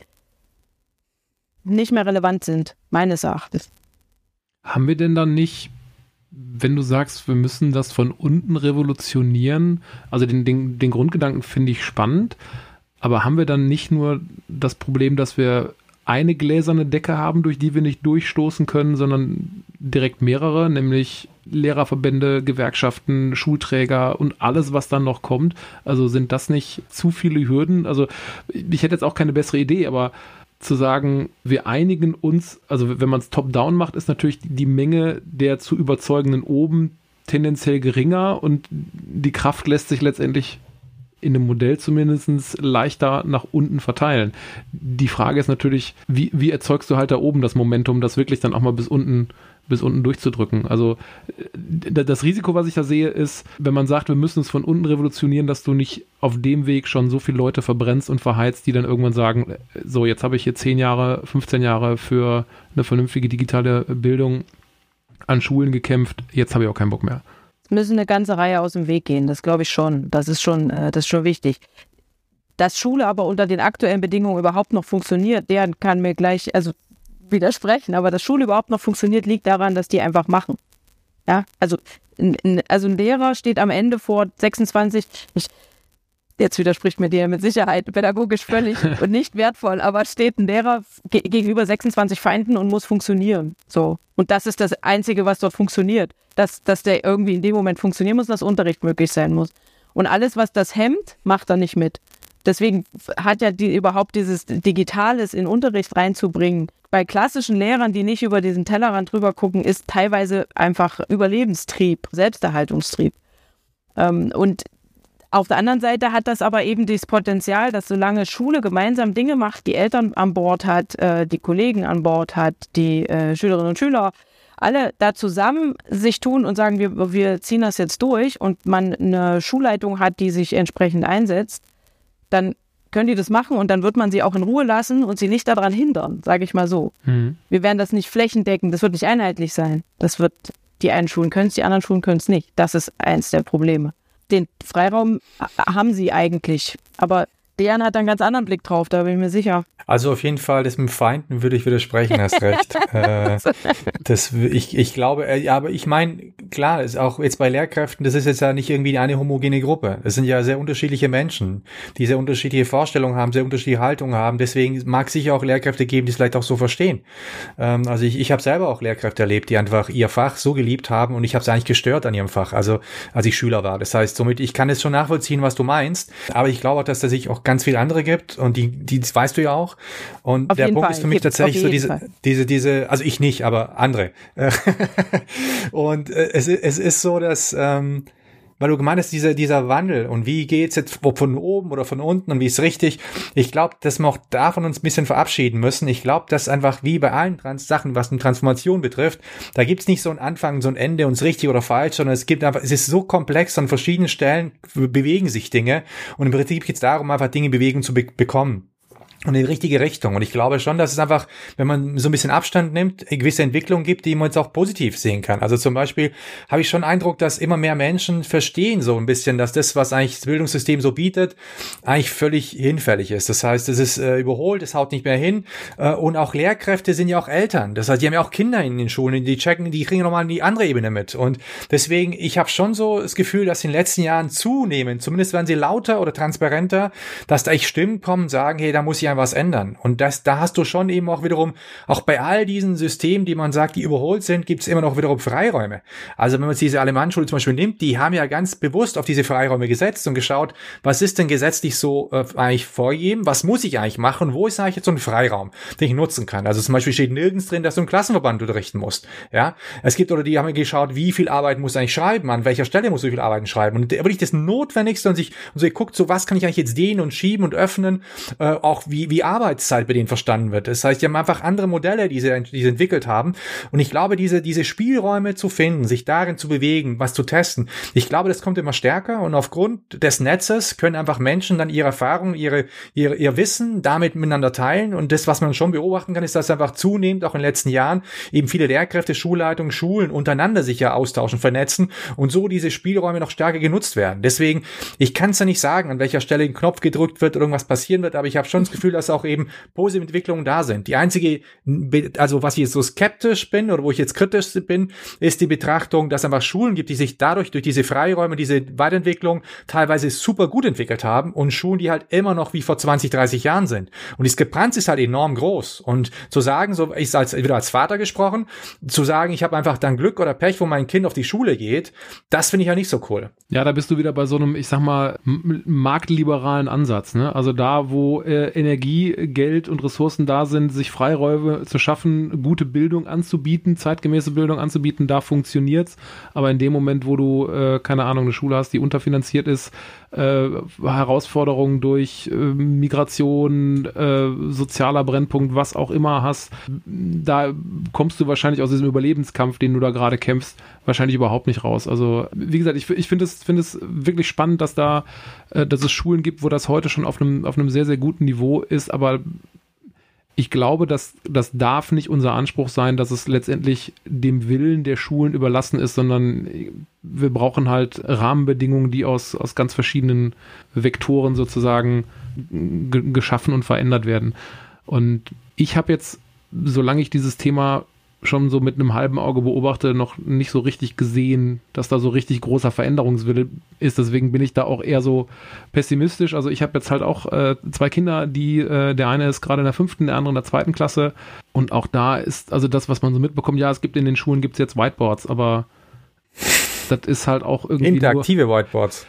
nicht mehr relevant sind, meines Erachtens. Haben wir denn dann nicht, wenn du sagst, wir müssen das von unten revolutionieren, also den, den, den Grundgedanken finde ich spannend, aber haben wir dann nicht nur das Problem, dass wir eine gläserne Decke haben, durch die wir nicht durchstoßen können, sondern direkt mehrere, nämlich Lehrerverbände, Gewerkschaften, Schulträger und alles, was dann noch kommt. Also sind das nicht zu viele Hürden? Also ich hätte jetzt auch keine bessere Idee, aber zu sagen, wir einigen uns, also wenn man es top-down macht, ist natürlich die Menge der zu überzeugenden oben tendenziell geringer und die Kraft lässt sich letztendlich in einem Modell zumindest leichter nach unten verteilen. Die Frage ist natürlich, wie, wie erzeugst du halt da oben das Momentum, das wirklich dann auch mal bis unten, bis unten durchzudrücken? Also das Risiko, was ich da sehe, ist, wenn man sagt, wir müssen es von unten revolutionieren, dass du nicht auf dem Weg schon so viele Leute verbrennst und verheizt, die dann irgendwann sagen, so, jetzt habe ich hier zehn Jahre, fünfzehn Jahre für eine vernünftige digitale Bildung an Schulen gekämpft, jetzt habe ich auch keinen Bock mehr. Müssen eine ganze Reihe aus dem Weg gehen, das glaube ich schon. Das ist schon, das ist schon wichtig. Dass Schule aber unter den aktuellen Bedingungen überhaupt noch funktioniert, der kann mir gleich also widersprechen, aber dass Schule überhaupt noch funktioniert, liegt daran, dass die einfach machen. Ja, also, ein, also ein Lehrer steht am Ende vor sechsundzwanzig, ich, jetzt widerspricht mir der mit Sicherheit pädagogisch völlig und nicht wertvoll, aber steht ein Lehrer ge- gegenüber sechsundzwanzig Feinden und muss funktionieren. So. Und das ist das Einzige, was dort funktioniert. Dass, dass der irgendwie in dem Moment funktionieren muss, dass Unterricht möglich sein muss. Und alles, was das hemmt, macht er nicht mit. deswegen hat ja die, überhaupt dieses Digitales in Unterricht reinzubringen. Bei klassischen Lehrern, die nicht über diesen Tellerrand drüber gucken, ist teilweise einfach Überlebenstrieb, Selbsterhaltungstrieb. Ähm, und auf der anderen Seite hat das aber eben das Potenzial, dass solange Schule gemeinsam Dinge macht, die Eltern an Bord hat, äh, die Kollegen an Bord hat, die äh, Schülerinnen und Schüler, alle da zusammen sich tun und sagen, wir, wir ziehen das jetzt durch und man eine Schulleitung hat, die sich entsprechend einsetzt, dann können die das machen und dann wird man sie auch in Ruhe lassen und sie nicht daran hindern, sage ich mal so. Mhm. Wir werden das nicht flächendeckend, das wird nicht einheitlich sein. Das wird, die einen Schulen können es, die anderen Schulen können es nicht. Das ist eins der Probleme. Den Freiraum haben sie eigentlich, aber Dejan hat einen ganz anderen Blick drauf, da bin ich mir sicher. Also auf jeden Fall, das mit dem Feinden würde ich widersprechen, hast recht. äh, das, ich, ich glaube, äh, aber ich meine, klar, ist auch jetzt bei Lehrkräften, das ist jetzt ja nicht irgendwie eine homogene Gruppe. Das sind ja sehr unterschiedliche Menschen, die sehr unterschiedliche Vorstellungen haben, sehr unterschiedliche Haltungen haben. Deswegen mag es sicher auch Lehrkräfte geben, die es vielleicht auch so verstehen. Ähm, also ich, ich habe selber auch Lehrkräfte erlebt, die einfach ihr Fach so geliebt haben und ich habe es eigentlich gestört an ihrem Fach, also als ich Schüler war. Das heißt, somit, ich kann es schon nachvollziehen, was du meinst, aber ich glaube auch, dass da sich auch ganz viele andere gibt und die, die das weißt du ja auch. Und auf der Punkt Fall. ist für mich Gibt tatsächlich so diese, diese, diese, also ich nicht, aber andere. Und es, es ist so, dass, ähm, weil du gemeint hast, dieser, dieser Wandel und wie geht's jetzt, ob von oben oder von unten und wie ist richtig, ich glaube, dass wir auch davon uns ein bisschen verabschieden müssen. Ich glaube, dass einfach wie bei allen Trans- Sachen, was eine Transformation betrifft, da gibt's nicht so ein Anfang, so ein Ende und es richtig oder falsch, sondern es gibt einfach, es ist so komplex, an verschiedenen Stellen bewegen sich Dinge und im Prinzip geht's darum, einfach Dinge in Bewegung zu be- bekommen. Und in die richtige Richtung. Und ich glaube schon, dass es einfach, wenn man so ein bisschen Abstand nimmt, gewisse Entwicklungen gibt, die man jetzt auch positiv sehen kann. Also zum Beispiel habe ich schon Eindruck, dass immer mehr Menschen verstehen so ein bisschen, dass das, was eigentlich das Bildungssystem so bietet, eigentlich völlig hinfällig ist. Das heißt, es ist äh, überholt, es haut nicht mehr hin. Äh, und auch Lehrkräfte sind ja auch Eltern. Das heißt, die haben ja auch Kinder in den Schulen, die checken, die kriegen nochmal die andere Ebene mit. Und deswegen, ich habe schon so das Gefühl, dass in den letzten Jahren zunehmend, zumindest werden sie lauter oder transparenter, dass da echt Stimmen kommen und sagen, hey, da muss ich was ändern. Und das, da hast du schon eben auch wiederum, auch bei all diesen Systemen, die man sagt, die überholt sind, gibt es immer noch wiederum Freiräume. Also wenn man jetzt diese Alemannschule zum Beispiel nimmt, die haben ja ganz bewusst auf diese Freiräume gesetzt und geschaut, was ist denn gesetzlich so äh, eigentlich vorgegeben, was muss ich eigentlich machen, wo ist eigentlich jetzt so ein Freiraum, den ich nutzen kann. Also zum Beispiel steht nirgends drin, dass du einen Klassenverband unterrichten musst. Ja, es gibt, oder die haben geschaut, wie viel Arbeit muss eigentlich schreiben, an welcher Stelle muss so viel Arbeiten schreiben. Und wirklich das Notwendigste und sich, und so guckt, so was kann ich eigentlich jetzt dehnen und schieben und öffnen, äh, auch wie wie Arbeitszeit bei denen verstanden wird. Das heißt, die haben einfach andere Modelle, die sie, die sie entwickelt haben. Und ich glaube, diese, diese Spielräume zu finden, sich darin zu bewegen, was zu testen, ich glaube, das kommt immer stärker. Und aufgrund des Netzes können einfach Menschen dann ihre Erfahrungen, ihre, ihre, ihr Wissen damit miteinander teilen. Und das, was man schon beobachten kann, ist, dass einfach zunehmend auch in den letzten Jahren eben viele Lehrkräfte, Schulleitungen, Schulen untereinander sich ja austauschen, vernetzen und so diese Spielräume noch stärker genutzt werden. Deswegen, ich kann es ja nicht sagen, an welcher Stelle ein Knopf gedrückt wird oder irgendwas passieren wird, aber ich habe schon das Gefühl, dass auch eben positive Entwicklungen da sind. Die einzige, also was ich jetzt so skeptisch bin oder wo ich jetzt kritisch bin, ist die Betrachtung, dass es einfach Schulen gibt, die sich dadurch, durch diese Freiräume, diese Weiterentwicklung teilweise super gut entwickelt haben und Schulen, die halt immer noch wie vor zwanzig, dreißig Jahren sind. Und die Diskrepanz ist halt enorm groß. Und zu sagen, so ich als wieder als Vater gesprochen, zu sagen, ich habe einfach dann Glück oder Pech, wo mein Kind auf die Schule geht, das finde ich ja nicht so cool. Ja, da bist du wieder bei so einem, ich sag mal, m- marktliberalen Ansatz, ne? Also da, wo äh, Energie, Geld und Ressourcen da sind, sich Freiräume zu schaffen, gute Bildung anzubieten, zeitgemäße Bildung anzubieten, da funktioniert's. Aber in dem Moment, wo du, äh, keine Ahnung, eine Schule hast, die unterfinanziert ist, äh, Herausforderungen durch äh, Migration, äh, sozialer Brennpunkt, was auch immer hast, da kommst du wahrscheinlich aus diesem Überlebenskampf, den du da gerade kämpfst, wahrscheinlich überhaupt nicht raus. Also wie gesagt, ich, ich finde es, finde es wirklich spannend, dass da, äh, dass es Schulen gibt, wo das heute schon auf einem, auf einem sehr, sehr guten Niveau ist, aber ich glaube, dass das darf nicht unser Anspruch sein, dass es letztendlich dem Willen der Schulen überlassen ist, sondern wir brauchen halt Rahmenbedingungen, die aus, aus ganz verschiedenen Vektoren sozusagen g- geschaffen und verändert werden. Und ich habe jetzt, solange ich dieses Thema schon so mit einem halben Auge beobachte, noch nicht so richtig gesehen, dass da so richtig großer Veränderungswille ist. Deswegen bin ich da auch eher so pessimistisch. Also ich habe jetzt halt auch äh, zwei Kinder, die, äh, der eine ist gerade in der fünften, der andere in der zweiten Klasse. Und auch da ist, also das, was man so mitbekommt, ja, es gibt in den Schulen, gibt es jetzt Whiteboards, aber das ist halt auch irgendwie interaktive nur, Whiteboards.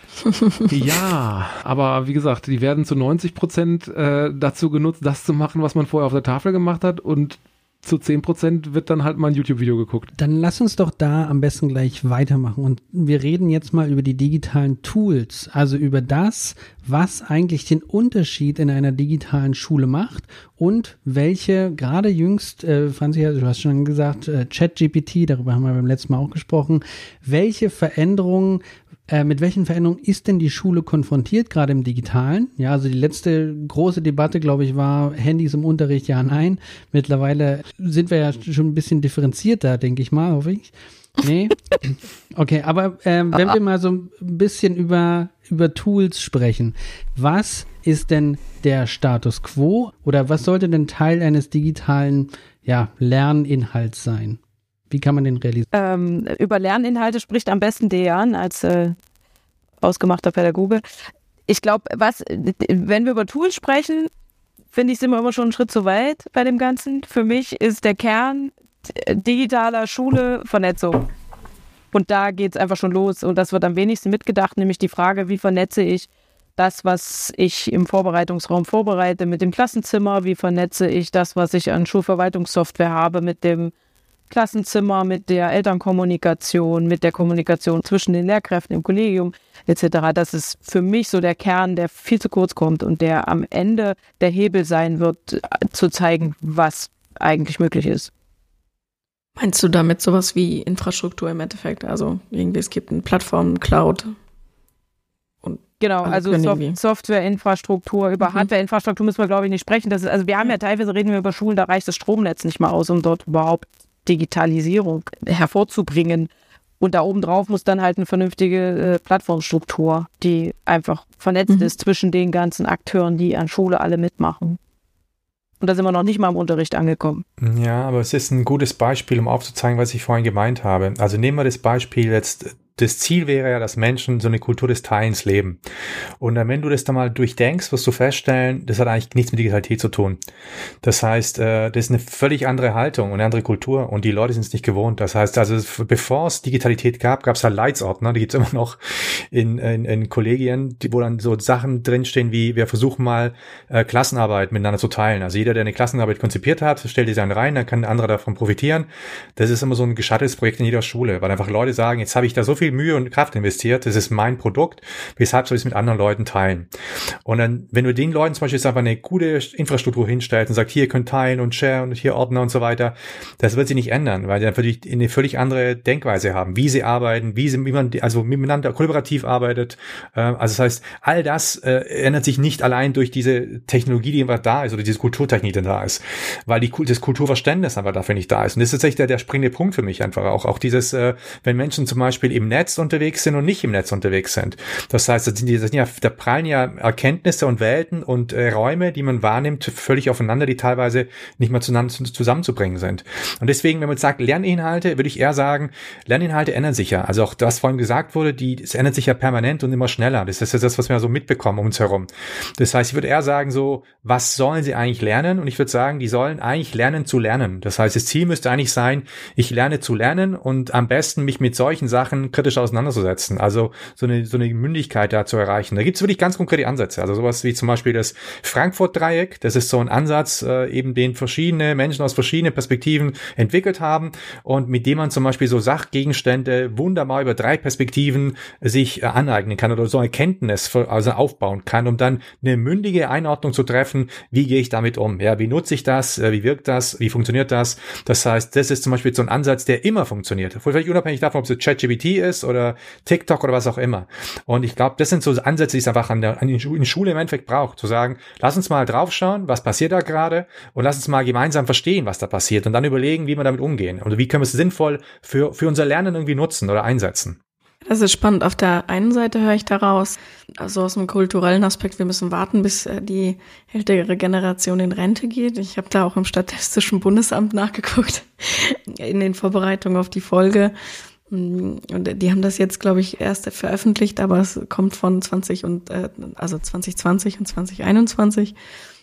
Ja, aber wie gesagt, die werden zu neunzig Prozent äh, dazu genutzt, das zu machen, was man vorher auf der Tafel gemacht hat, und zu zehn Prozent wird dann halt mal ein YouTube-Video geguckt. Dann lass uns doch da am besten gleich weitermachen. Und wir reden jetzt mal über die digitalen Tools, also über das, was eigentlich den Unterschied in einer digitalen Schule macht und welche, gerade jüngst, äh, Franzi, du hast schon gesagt, äh, ChatGPT, darüber haben wir beim letzten Mal auch gesprochen, welche Veränderungen Äh, mit welchen Veränderungen ist denn die Schule konfrontiert, gerade im Digitalen? Ja, also die letzte große Debatte, glaube ich, war Handys im Unterricht, ja, nein. Mittlerweile sind wir ja schon ein bisschen differenzierter, denke ich mal, hoffe ich. Nee? Okay, aber ähm, wenn wir mal so ein bisschen über, über Tools sprechen, was ist denn der Status quo oder was sollte denn Teil eines digitalen, ja, Lerninhalts sein? Wie kann man den realisieren? Ähm, über Lerninhalte spricht am besten Dejan als äh, ausgemachter Pädagoge. Ich glaube, was, wenn wir über Tools sprechen, finde ich, sind wir immer schon einen Schritt zu weit bei dem Ganzen. Für mich ist der Kern digitaler Schule Vernetzung. Und da geht es einfach schon los. Und das wird am wenigsten mitgedacht, nämlich die Frage, wie vernetze ich das, was ich im Vorbereitungsraum vorbereite, mit dem Klassenzimmer? Wie vernetze ich das, was ich an Schulverwaltungssoftware habe, mit dem Klassenzimmer, mit der Elternkommunikation, mit der Kommunikation zwischen den Lehrkräften im Kollegium et cetera. Das ist für mich so der Kern, der viel zu kurz kommt und der am Ende der Hebel sein wird, zu zeigen, was eigentlich möglich ist. Meinst du damit sowas wie Infrastruktur im Endeffekt? Also irgendwie, es gibt eine Plattform, Cloud. Und genau, also Soft- Softwareinfrastruktur, über mhm. Hardwareinfrastruktur müssen wir, glaube ich, nicht sprechen. Das ist, also wir haben ja teilweise, reden wir über Schulen, da reicht das Stromnetz nicht mal aus, um dort überhaupt Digitalisierung hervorzubringen. Und da oben drauf muss dann halt eine vernünftige äh, Plattformstruktur, die einfach vernetzt mhm. ist zwischen den ganzen Akteuren, die an Schule alle mitmachen. Und da sind wir noch nicht mal im Unterricht angekommen. Ja, aber es ist ein gutes Beispiel, um aufzuzeigen, was ich vorhin gemeint habe. Also nehmen wir das Beispiel jetzt. Das Ziel wäre ja, dass Menschen so eine Kultur des Teilens leben. Und dann, wenn du das dann mal durchdenkst, wirst du feststellen, das hat eigentlich nichts mit Digitalität zu tun. Das heißt, das ist eine völlig andere Haltung und eine andere Kultur und die Leute sind es nicht gewohnt. Das heißt, also bevor es Digitalität gab, gab es halt Leitsordner, die gibt es immer noch in, in, in Kollegien, wo dann so Sachen drinstehen wie, wir versuchen mal äh, Klassenarbeit miteinander zu teilen. Also jeder, der eine Klassenarbeit konzipiert hat, stellt die dann rein, dann kann ein anderer davon profitieren. Das ist immer so ein gescheitertes Projekt in jeder Schule, weil einfach Leute sagen, jetzt habe ich da so viel Mühe und Kraft investiert, das ist mein Produkt, weshalb soll ich es mit anderen Leuten teilen? Und dann, wenn du den Leuten zum Beispiel jetzt einfach eine gute Infrastruktur hinstellst und sagst, hier, ihr könnt teilen und share und hier Ordner und so weiter, das wird sich nicht ändern, weil die natürlich eine völlig andere Denkweise haben, wie sie arbeiten, wie sie, wie man, also miteinander kollaborativ arbeitet. Also das heißt, all das äh, ändert sich nicht allein durch diese Technologie, die einfach da ist oder diese Kulturtechnik, die da ist, weil die, das Kulturverständnis einfach dafür nicht da ist. Und das ist tatsächlich der, der springende Punkt für mich einfach auch. Auch dieses, äh, wenn Menschen zum Beispiel im Netz unterwegs sind und nicht im Netz unterwegs sind. Das heißt, das sind, die, das sind ja, da prallen ja Erkenntnisse und Welten und äh, Räume, die man wahrnimmt, völlig aufeinander, die teilweise nicht mehr zusammen, zusammenzubringen sind. Und deswegen, wenn man sagt Lerninhalte, würde ich eher sagen, Lerninhalte ändern sich ja. Also auch das vorhin gesagt wurde, die, es ändert sich ja permanent und immer schneller. Das ist ja das, was wir so mitbekommen um uns herum. Das heißt, ich würde eher sagen so, was sollen sie eigentlich lernen? Und ich würde sagen, die sollen eigentlich lernen zu lernen. Das heißt, das Ziel müsste eigentlich sein, ich lerne zu lernen und am besten mich mit solchen Sachen kritisch auseinanderzusetzen. Also so eine, so eine Mündigkeit da zu erreichen. Da gibt es wirklich ganz konkrete Ansätze. Also sowas wie zum Beispiel das Frankfurt-Dreieck. Das ist so ein Ansatz, äh, eben den verschiedene Menschen aus verschiedenen Perspektiven entwickelt haben und mit dem man zum Beispiel so Sachgegenstände wunderbar über drei Perspektiven sich äh, aneignen kann oder so eine Erkenntnis für, also aufbauen kann, um dann eine mündige Einordnung zu treffen, wie gehe ich damit um? Ja, wie nutze ich das? Äh, wie wirkt das? Wie funktioniert das? Das heißt, das ist zum Beispiel so ein Ansatz, der immer funktioniert. Völlig unabhängig davon, ob es ChatGPT ist oder TikTok oder was auch immer. Und ich glaube, das sind so Ansätze, die es einfach an der an die Schule im Endeffekt braucht. Zu sagen, lass uns mal draufschauen, was passiert da gerade und lass uns mal gemeinsam verstehen, was da passiert und dann überlegen, wie wir damit umgehen oder wie können wir es sinnvoll für, für unser Lernen irgendwie nutzen oder einsetzen. Das ist spannend. Auf der einen Seite höre ich daraus, also aus dem kulturellen Aspekt, wir müssen warten, bis die ältere Generation in Rente geht. Ich habe da auch im Statistischen Bundesamt nachgeguckt, in den Vorbereitungen auf die Folge. Und die haben das jetzt, glaube ich, erst veröffentlicht, aber es kommt von zwanzig und äh, also zwanzig zwanzig und zwanzig einundzwanzig.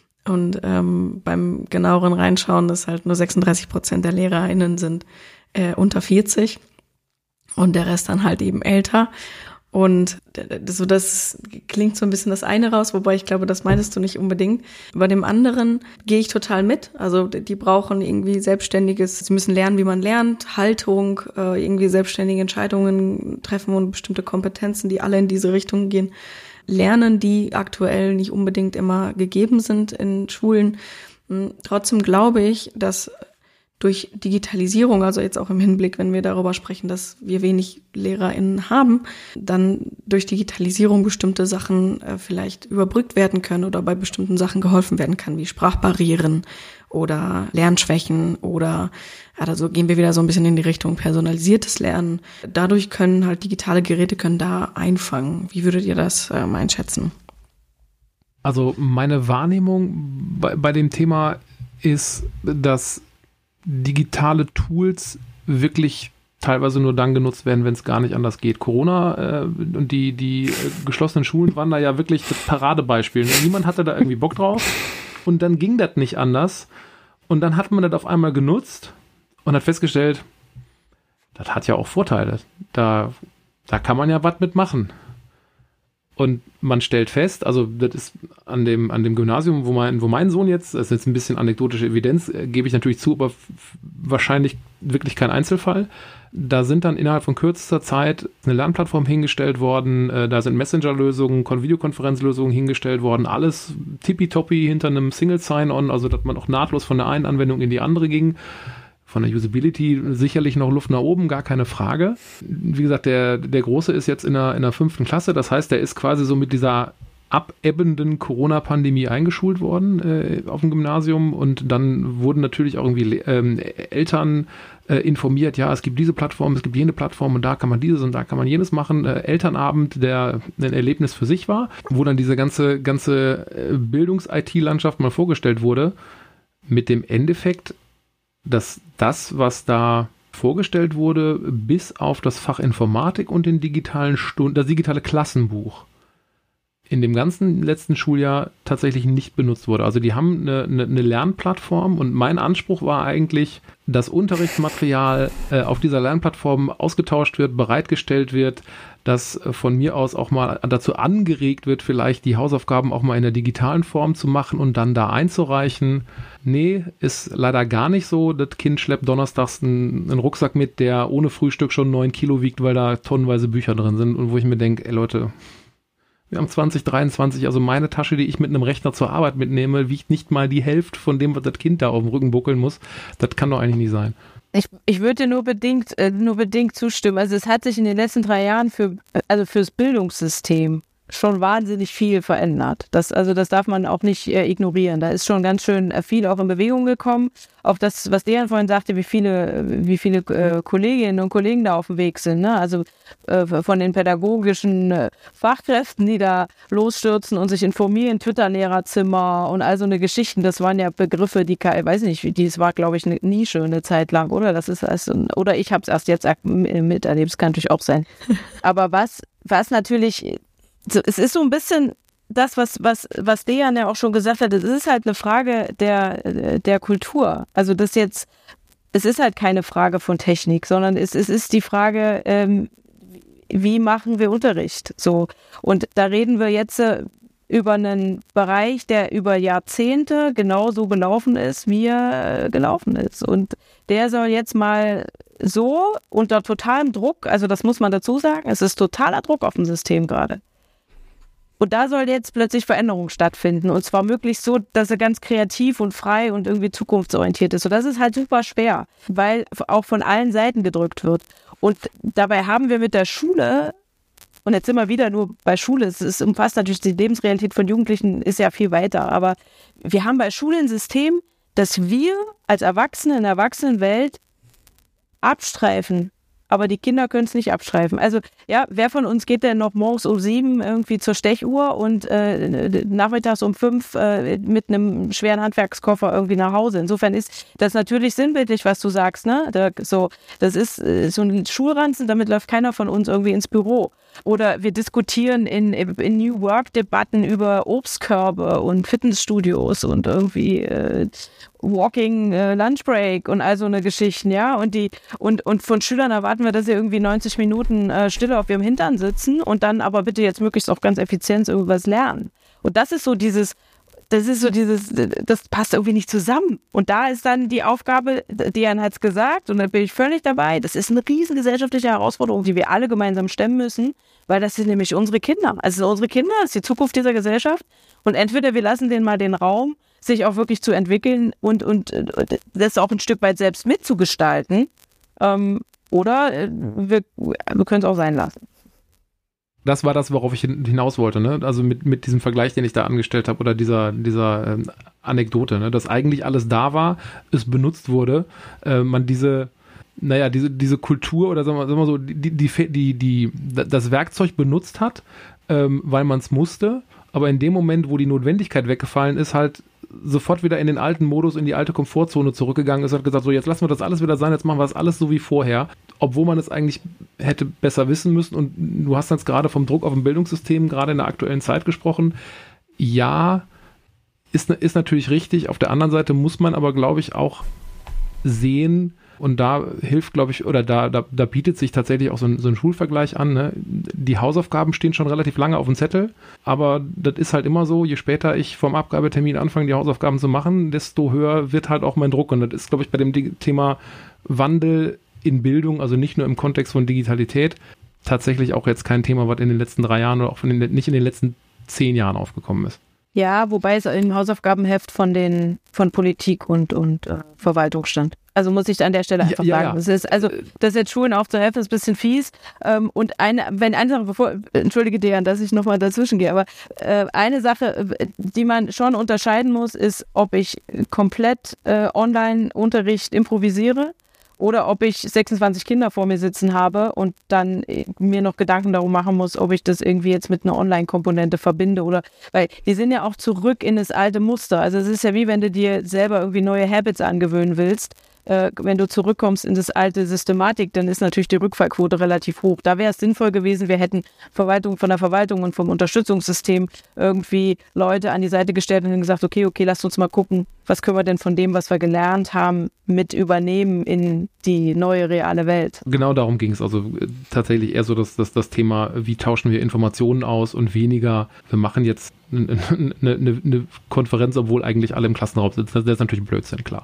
Und ähm, beim genaueren Reinschauen, dass halt nur sechsunddreißig Prozent der LehrerInnen sind äh, unter vierzig. und der Rest dann halt eben älter. Und so, das klingt so ein bisschen das eine raus, wobei ich glaube, das meinst du nicht unbedingt. Bei dem anderen gehe ich total mit. Also die brauchen irgendwie selbstständiges, sie müssen lernen, wie man lernt, Haltung, irgendwie selbstständige Entscheidungen treffen und bestimmte Kompetenzen, die alle in diese Richtung gehen, lernen, die aktuell nicht unbedingt immer gegeben sind in Schulen. Trotzdem glaube ich, dass durch Digitalisierung, also jetzt auch im Hinblick, wenn wir darüber sprechen, dass wir wenig LehrerInnen haben, dann durch Digitalisierung bestimmte Sachen äh, vielleicht überbrückt werden können oder bei bestimmten Sachen geholfen werden kann, wie Sprachbarrieren oder Lernschwächen oder, also gehen wir wieder so ein bisschen in die Richtung personalisiertes Lernen. Dadurch können halt digitale Geräte können da einfangen. Wie würdet ihr das ähm, einschätzen? Also meine Wahrnehmung bei, bei dem Thema ist, dass digitale Tools wirklich teilweise nur dann genutzt werden, wenn es gar nicht anders geht. Corona äh, und die, die äh, geschlossenen Schulen waren da ja wirklich das Paradebeispiel. Niemand hatte da irgendwie Bock drauf und dann ging das nicht anders und dann hat man das auf einmal genutzt und hat festgestellt, das hat ja auch Vorteile. Da, da kann man ja was mitmachen. Und man stellt fest, also das ist an dem, an dem Gymnasium, wo mein, wo mein Sohn jetzt, das ist jetzt ein bisschen anekdotische Evidenz, äh, gebe ich natürlich zu, aber f- wahrscheinlich wirklich kein Einzelfall. Da sind dann innerhalb von kürzester Zeit eine Lernplattform hingestellt worden, äh, da sind Messenger-Lösungen, Videokonferenzlösungen hingestellt worden, alles tippitoppi hinter einem Single Sign-On, also dass man auch nahtlos von der einen Anwendung in die andere ging. Von der Usability sicherlich noch Luft nach oben, gar keine Frage. Wie gesagt, der, der Große ist jetzt in der, in der fünften Klasse, das heißt, der ist quasi so mit dieser abebbenden Corona-Pandemie eingeschult worden äh, auf dem Gymnasium und dann wurden natürlich auch irgendwie ähm, Eltern äh, informiert, ja, es gibt diese Plattform, es gibt jene Plattform und da kann man dieses und da kann man jenes machen. Äh, Elternabend, der ein Erlebnis für sich war, wo dann diese ganze, ganze Bildungs-I T-Landschaft mal vorgestellt wurde, mit dem Endeffekt, dass das, was da vorgestellt wurde, bis auf das Fach Informatik und den digitalen Stunden, das digitale Klassenbuch in dem ganzen letzten Schuljahr tatsächlich nicht benutzt wurde. Also die haben eine, eine, eine Lernplattform und mein Anspruch war eigentlich, dass Unterrichtsmaterial äh, auf dieser Lernplattform ausgetauscht wird, bereitgestellt wird, dass äh, von mir aus auch mal dazu angeregt wird, vielleicht die Hausaufgaben auch mal in der digitalen Form zu machen und dann da einzureichen. Nee, ist leider gar nicht so. Das Kind schleppt donnerstags einen, einen Rucksack mit, der ohne Frühstück schon neun Kilo wiegt, weil da tonnenweise Bücher drin sind und wo ich mir denke, ey Leute, wir haben zwanzig dreiundzwanzig, also meine Tasche, die ich mit einem Rechner zur Arbeit mitnehme, wiegt nicht mal die Hälfte von dem, was das Kind da auf dem Rücken buckeln muss. Das kann doch eigentlich nicht sein. Ich, ich würde dir nur bedingt, äh, nur bedingt zustimmen. Also es hat sich in den letzten drei Jahren für, also fürs Bildungssystem schon wahnsinnig viel verändert. Das, also das darf man auch nicht äh, ignorieren. Da ist schon ganz schön äh, viel auch in Bewegung gekommen. Auch das, was Dejan vorhin sagte, wie viele, wie viele äh, Kolleginnen und Kollegen da auf dem Weg sind. Ne? Also äh, von den pädagogischen äh, Fachkräften, die da losstürzen und sich informieren, Twitter-Lehrerzimmer und all so eine Geschichten. Das waren ja Begriffe, die, ich weiß nicht, das war, glaube ich, eine Nische eine Zeit lang, oder? Das ist also, oder ich habe es erst jetzt miterlebt, das kann natürlich auch sein. Aber was, was natürlich So, es ist so ein bisschen das, was, was, was Dejan ja auch schon gesagt hat, es ist halt eine Frage der, der Kultur. Also das jetzt, es ist halt keine Frage von Technik, sondern es, es ist die Frage, ähm, wie machen wir Unterricht? So. Und da reden wir jetzt äh, über einen Bereich, der über Jahrzehnte genauso gelaufen ist, wie er äh, gelaufen ist. Und der soll jetzt mal so unter totalem Druck, also das muss man dazu sagen, es ist totaler Druck auf dem System gerade. Und da soll jetzt plötzlich Veränderung stattfinden. Und zwar möglichst so, dass er ganz kreativ und frei und irgendwie zukunftsorientiert ist. Und das ist halt super schwer, weil auch von allen Seiten gedrückt wird. Und dabei haben wir mit der Schule, und jetzt sind wir wieder nur bei Schule, es ist, umfasst natürlich die Lebensrealität von Jugendlichen, ist ja viel weiter. Aber wir haben bei Schule ein System, dass wir als Erwachsene in der Erwachsenenwelt abstreifen. Aber die Kinder können es nicht abstreifen. Also, ja, wer von uns geht denn noch morgens um sieben irgendwie zur Stechuhr und äh, nachmittags um fünf äh, mit einem schweren Handwerkskoffer irgendwie nach Hause? Insofern ist das natürlich sinnbildlich, was du sagst, ne? Da, so, das ist äh, so ein Schulranzen, damit läuft keiner von uns irgendwie ins Büro. Oder wir diskutieren in, in New Work-Debatten über Obstkörbe und Fitnessstudios und irgendwie äh, Walking äh, Lunch Break und all so eine Geschichten, ja. Und die und und von Schülern erwarten wir, dass sie irgendwie neunzig Minuten äh, Stille auf ihrem Hintern sitzen und dann aber bitte jetzt möglichst auch ganz effizient irgendwas lernen. Und das ist so dieses Das ist so dieses, das passt irgendwie nicht zusammen. Und da ist dann die Aufgabe, Dejan hat's gesagt, und da bin ich völlig dabei, das ist eine riesen gesellschaftliche Herausforderung, die wir alle gemeinsam stemmen müssen, weil das sind nämlich unsere Kinder. Also unsere Kinder, das ist die Zukunft dieser Gesellschaft. Und entweder wir lassen denen mal den Raum, sich auch wirklich zu entwickeln und, und das auch ein Stück weit selbst mitzugestalten, ähm, oder wir, wir können es auch sein lassen. Das war das, worauf ich hinaus wollte, ne? Also mit, mit diesem Vergleich, den ich da angestellt habe, oder dieser, dieser ähm, Anekdote, ne? Dass eigentlich alles da war, es benutzt wurde, äh, man diese, naja, diese, diese Kultur oder sagen wir, sagen wir so, die, die, die, die, das Werkzeug benutzt hat, ähm, weil man es musste, aber in dem Moment, wo die Notwendigkeit weggefallen ist, halt sofort wieder in den alten Modus, in die alte Komfortzone zurückgegangen ist, hat gesagt, so jetzt lassen wir das alles wieder sein, jetzt machen wir das alles so wie vorher, obwohl man es eigentlich hätte besser wissen müssen. Und du hast jetzt gerade vom Druck auf dem Bildungssystem gerade in der aktuellen Zeit gesprochen. Ja, ist, ist natürlich richtig. Auf der anderen Seite muss man aber, glaube ich, auch sehen, und da hilft, glaube ich, oder da, da, da bietet sich tatsächlich auch so ein, so ein Schulvergleich an. Ne? Die Hausaufgaben stehen schon relativ lange auf dem Zettel, aber das ist halt immer so, je später ich vom Abgabetermin anfange, die Hausaufgaben zu machen, desto höher wird halt auch mein Druck. Und das ist, glaube ich, bei dem Thema Wandel in Bildung, also nicht nur im Kontext von Digitalität, tatsächlich auch jetzt kein Thema, was in den letzten drei Jahren oder auch in den, nicht in den letzten zehn Jahren aufgekommen ist. Ja, wobei es im Hausaufgabenheft von den von Politik und, und äh, Verwaltung stand. Also muss ich da an der Stelle einfach ja, sagen. ja. Das ist, also das jetzt Schulen aufzuhelfen, ist ein bisschen fies. Ähm, und eine, wenn eine Sache, bevor, entschuldige Dejan, dass ich nochmal dazwischen gehe, aber äh, eine Sache, die man schon unterscheiden muss, ist, ob ich komplett äh, Online-Unterricht improvisiere oder ob ich sechsundzwanzig Kinder vor mir sitzen habe und dann mir noch Gedanken darum machen muss, ob ich das irgendwie jetzt mit einer Online-Komponente verbinde oder, weil die sind ja auch zurück in das alte Muster. Also es ist ja wie, wenn du dir selber irgendwie neue Habits angewöhnen willst. Äh, wenn du zurückkommst in das alte Systematik, dann ist natürlich die Rückfallquote relativ hoch. Da wäre es sinnvoll gewesen, wir hätten Verwaltung von der Verwaltung und vom Unterstützungssystem irgendwie Leute an die Seite gestellt und gesagt, okay, okay, lasst uns mal gucken, was können wir denn von dem, was wir gelernt haben, mit übernehmen in die neue reale Welt. Genau darum ging es. Also äh, tatsächlich eher so das, das, das Thema, wie tauschen wir Informationen aus und weniger, wir machen jetzt eine, eine, eine Konferenz, obwohl eigentlich alle im Klassenraum sitzen. Das ist natürlich Blödsinn, klar.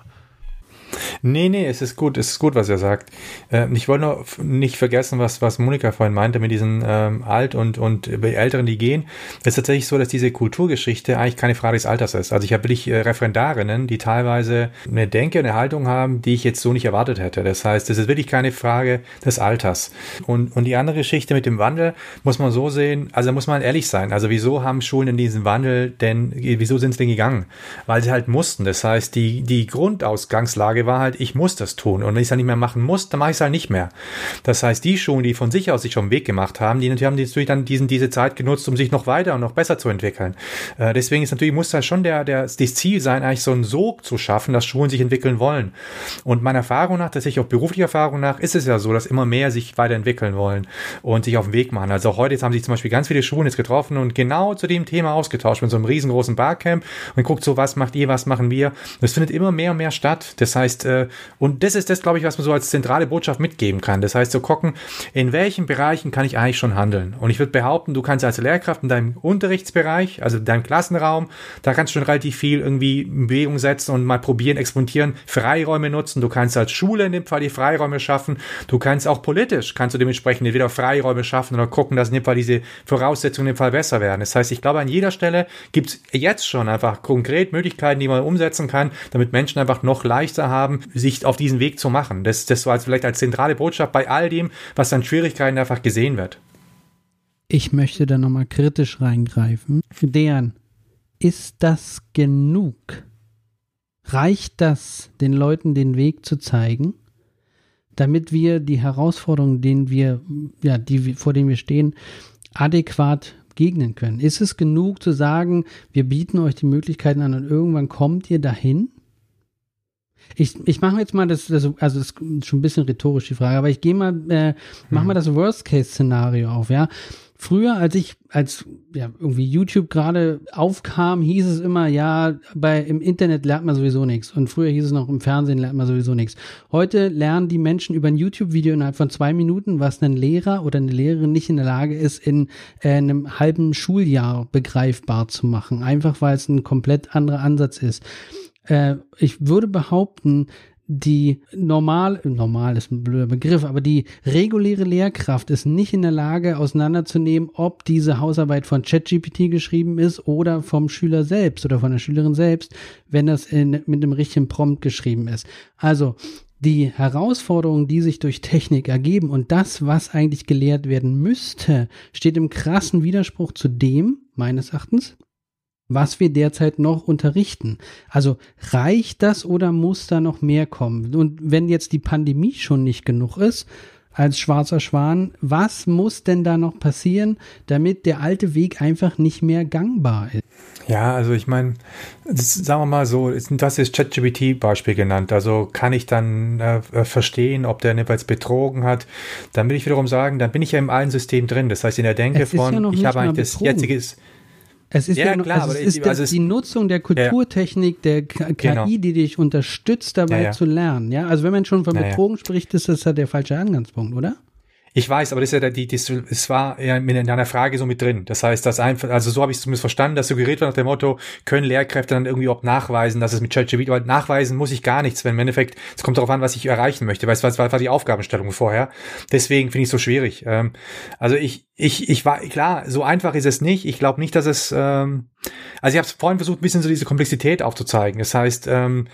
Nee, nee, es ist gut, es ist gut, was er sagt. Äh, ich wollte nur nicht vergessen, was, was Monika vorhin meinte mit diesen ähm, Alt- und, und Älteren, die gehen. Es ist tatsächlich so, dass diese Kulturgeschichte eigentlich keine Frage des Alters ist. Also ich habe wirklich äh, Referendarinnen, die teilweise eine Denke und eine Haltung haben, die ich jetzt so nicht erwartet hätte. Das heißt, es ist wirklich keine Frage des Alters. Und, und die andere Geschichte mit dem Wandel muss man so sehen, also da muss man ehrlich sein. Also wieso haben Schulen in diesen Wandel denn, wieso sind sie denn gegangen? Weil sie halt mussten. Das heißt, die, die Grundausgangslage war halt, ich muss das tun. Und wenn ich es dann nicht mehr machen muss, dann mache ich es halt nicht mehr. Das heißt, die Schulen, die von sich aus sich schon einen Weg gemacht haben, die, die haben natürlich dann diesen, diese Zeit genutzt, um sich noch weiter und noch besser zu entwickeln. Äh, deswegen ist natürlich, muss da schon der, der, das Ziel sein, eigentlich so einen Sog zu schaffen, dass Schulen sich entwickeln wollen. Und meiner Erfahrung nach, tatsächlich auch beruflicher Erfahrung nach, ist es ja so, dass immer mehr sich weiterentwickeln wollen und sich auf den Weg machen. Also auch heute jetzt haben sich zum Beispiel ganz viele Schulen jetzt getroffen und genau zu dem Thema ausgetauscht mit so einem riesengroßen Barcamp und guckt so, was macht ihr, was machen wir. Das findet immer mehr und mehr statt. Das heißt, äh, und das ist das, glaube ich, was man so als zentrale Botschaft mitgeben kann. Das heißt, so gucken, in welchen Bereichen kann ich eigentlich schon handeln. Und ich würde behaupten, du kannst als Lehrkraft in deinem Unterrichtsbereich, also in deinem Klassenraum, da kannst du schon relativ viel irgendwie in Bewegung setzen und mal probieren, experimentieren, Freiräume nutzen. Du kannst als Schule in dem Fall die Freiräume schaffen. Du kannst auch politisch, kannst du dementsprechend wieder Freiräume schaffen oder gucken, dass in dem Fall diese Voraussetzungen in dem Fall besser werden. Das heißt, ich glaube, an jeder Stelle gibt es jetzt schon einfach konkret Möglichkeiten, die man umsetzen kann, damit Menschen einfach noch leichter haben, sich auf diesen Weg zu machen. Das, das so als vielleicht als zentrale Botschaft bei all dem, was an Schwierigkeiten einfach gesehen wird. Ich möchte da nochmal kritisch reingreifen. Dejan, ist das genug? Reicht das, den Leuten den Weg zu zeigen, damit wir die Herausforderungen, denen wir, ja, die, vor denen wir stehen, adäquat begegnen können? Ist es genug zu sagen, wir bieten euch die Möglichkeiten an und irgendwann kommt ihr dahin? Ich, ich mache jetzt mal das, das, also das ist schon ein bisschen rhetorisch die Frage, aber ich gehe mal, äh, mach mal das Worst-Case-Szenario auf, ja. Früher, als ich, als ja irgendwie YouTube gerade aufkam, hieß es immer, ja, bei im Internet lernt man sowieso nichts. Und früher hieß es noch, im Fernsehen lernt man sowieso nichts. Heute lernen die Menschen über ein YouTube-Video innerhalb von zwei Minuten, was ein Lehrer oder eine Lehrerin nicht in der Lage ist, in äh, einem halben Schuljahr begreifbar zu machen. Einfach, weil es ein komplett anderer Ansatz ist. Äh, ich würde behaupten, die normal, normal ist ein blöder Begriff, aber die reguläre Lehrkraft ist nicht in der Lage, auseinanderzunehmen, ob diese Hausarbeit von ChatGPT geschrieben ist oder vom Schüler selbst oder von der Schülerin selbst, wenn das in, mit einem richtigen Prompt geschrieben ist. Also die Herausforderungen, die sich durch Technik ergeben und das, was eigentlich gelehrt werden müsste, steht im krassen Widerspruch zu dem, meines Erachtens, was wir derzeit noch unterrichten. Also reicht das oder muss da noch mehr kommen? Und wenn jetzt die Pandemie schon nicht genug ist, als schwarzer Schwan, was muss denn da noch passieren, damit der alte Weg einfach nicht mehr gangbar ist? Ja, also ich meine, sagen wir mal so, das ist ChatGPT-Beispiel genannt. Also kann ich dann äh, verstehen, ob der jeweils betrogen hat. Dann will ich wiederum sagen, dann bin ich ja im alten System drin. Das heißt, in der Denke von, ja ich habe eigentlich das jetzige... Es ist ja, ja noch, klar, also es ist ich, also die Nutzung der Kulturtechnik, der K I, genau. die dich unterstützt, dabei ja, ja. zu lernen. Ja, also wenn man schon von Betrogen ja, ja. spricht, ist das ja der falsche Angangspunkt, oder? Ich weiß, aber das ist ja die, das, es war ja in einer Frage so mit drin. Das heißt, dass einfach, also so habe ich es zumindest verstanden, dass suggeriert wird nach dem Motto, können Lehrkräfte dann irgendwie auch nachweisen, dass es mit ChatGPT, weil nachweisen muss ich gar nichts, wenn im Endeffekt, es kommt darauf an, was ich erreichen möchte, weil es war, war die Aufgabenstellung vorher. Deswegen finde ich es so schwierig. Also ich, ich, ich war, klar, so einfach ist es nicht. Ich glaube nicht, dass es, ähm, also ich habe vorhin versucht, ein bisschen so diese Komplexität aufzuzeigen. Das heißt, ähm,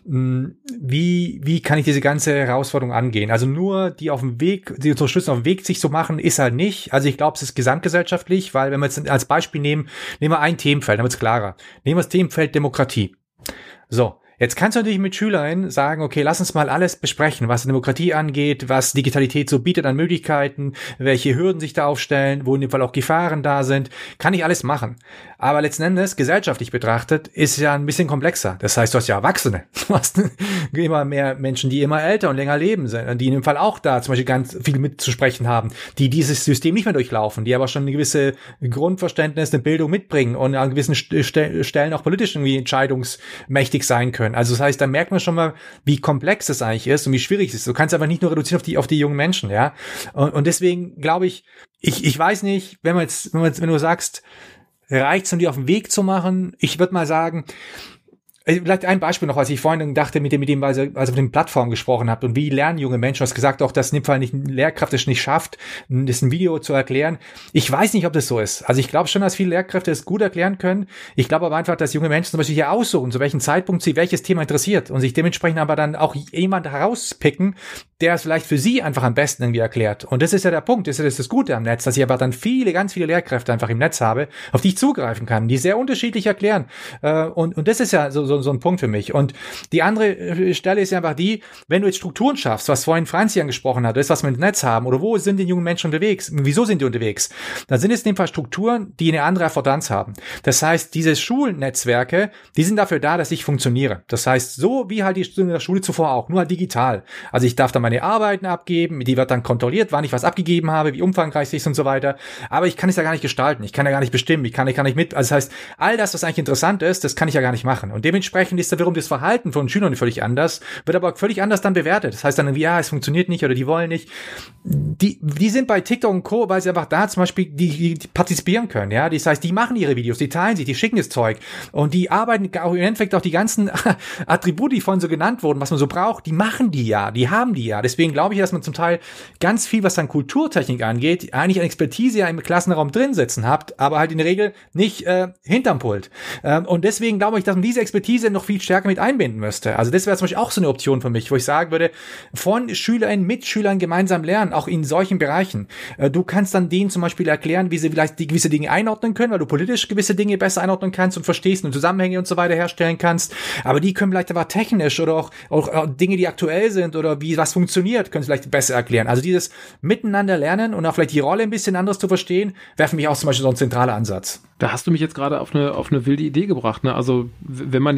wie, wie kann ich diese ganze Herausforderung angehen? Also nur die auf dem Weg, die unterstützen auf dem Weg sich zu machen, ist halt nicht. Also ich glaube, es ist gesamtgesellschaftlich, weil wenn wir jetzt als Beispiel nehmen, nehmen wir ein Themenfeld, dann wird es klarer. Nehmen wir das Themenfeld Demokratie. So. Jetzt kannst du natürlich mit Schülern sagen, okay, lass uns mal alles besprechen, was Demokratie angeht, was Digitalität so bietet an Möglichkeiten, welche Hürden sich da aufstellen, wo in dem Fall auch Gefahren da sind. Kann ich alles machen. Aber letzten Endes, gesellschaftlich betrachtet, ist ja ein bisschen komplexer. Das heißt, du hast ja Erwachsene. Du hast immer mehr Menschen, die immer älter und länger leben sind, die in dem Fall auch da zum Beispiel ganz viel mitzusprechen haben, die dieses System nicht mehr durchlaufen, die aber schon eine gewisse Grundverständnis, eine Bildung mitbringen und an gewissen Stellen auch politisch irgendwie entscheidungsmächtig sein können. Also das heißt, da merkt man schon mal, wie komplex das eigentlich ist und wie schwierig es ist. Du kannst aber nicht nur reduzieren auf die auf die jungen Menschen, ja. Und, und deswegen glaube ich, ich ich weiß nicht, wenn man jetzt, wenn man jetzt, wenn du sagst, reicht's, um die auf den Weg zu machen? Ich würde mal sagen, vielleicht ein Beispiel noch, was ich vorhin dachte, mit dem, mit dem, als ihr auf den Plattformen gesprochen habt und wie lernen junge Menschen, du hast gesagt auch, dass in dem Fall nicht eine Lehrkraft es nicht schafft, das ein Video zu erklären. Ich weiß nicht, ob das so ist. Also ich glaube schon, dass viele Lehrkräfte es gut erklären können. Ich glaube aber einfach, dass junge Menschen zum Beispiel hier aussuchen, zu welchem Zeitpunkt sie welches Thema interessiert und sich dementsprechend aber dann auch jemand herauspicken, der es vielleicht für sie einfach am besten irgendwie erklärt. Und das ist ja der Punkt, das ist ja das Gute am Netz, dass ich aber dann viele, ganz viele Lehrkräfte einfach im Netz habe, auf die ich zugreifen kann, die sehr unterschiedlich erklären. Und, und das ist ja so, so, so ein Punkt für mich. Und die andere Stelle ist ja einfach die, wenn du jetzt Strukturen schaffst, was vorhin Franzi angesprochen hat, das, was wir im Netz haben, oder wo sind die jungen Menschen unterwegs? Wieso sind die unterwegs? Dann sind es in dem Fall Strukturen, die eine andere Affordanz haben. Das heißt, diese Schulnetzwerke, die sind dafür da, dass ich funktioniere. Das heißt, so wie halt die in der Schule zuvor auch, nur halt digital. Also ich darf da meine Arbeiten abgeben, die wird dann kontrolliert, wann ich was abgegeben habe, wie umfangreich es ist und so weiter. Aber ich kann es ja gar nicht gestalten, ich kann ja gar nicht bestimmen, ich kann, ich kann nicht mit, also das heißt, all das, was eigentlich interessant ist, das kann ich ja gar nicht machen. Und dementsprechend ist da wiederum das Verhalten von Schülern völlig anders, wird aber völlig anders dann bewertet. Das heißt dann irgendwie, ja, es funktioniert nicht oder die wollen nicht. Die, die sind bei TikTok und Co., weil sie einfach da zum Beispiel, die, die partizipieren können, ja. Das heißt, die machen ihre Videos, die teilen sich, die schicken das Zeug und die arbeiten auch im Endeffekt auch die ganzen Attribute, die vorhin so genannt wurden, was man so braucht, die machen die ja, die haben die ja. Deswegen glaube ich, dass man zum Teil ganz viel, was dann Kulturtechnik angeht, eigentlich eine Expertise ja im Klassenraum drin sitzen habt, aber halt in der Regel nicht äh, hinterm Pult. Ähm, und deswegen glaube ich, dass man diese Expertise noch viel stärker mit einbinden müsste. Also das wäre zum Beispiel auch so eine Option für mich, wo ich sagen würde, von Schülern mit Schülern gemeinsam lernen, auch in solchen Bereichen. Äh, du kannst dann denen zum Beispiel erklären, wie sie vielleicht die gewisse Dinge einordnen können, weil du politisch gewisse Dinge besser einordnen kannst und verstehst und Zusammenhänge und so weiter herstellen kannst. Aber die können vielleicht aber technisch oder auch, auch, auch Dinge, die aktuell sind oder wie was funktioniert, können sie vielleicht besser erklären. Also dieses Miteinander lernen und auch vielleicht die Rolle ein bisschen anders zu verstehen, wäre für mich auch zum Beispiel so ein zentraler Ansatz. Da hast du mich jetzt gerade auf eine, auf eine wilde Idee gebracht, ne? Also wenn man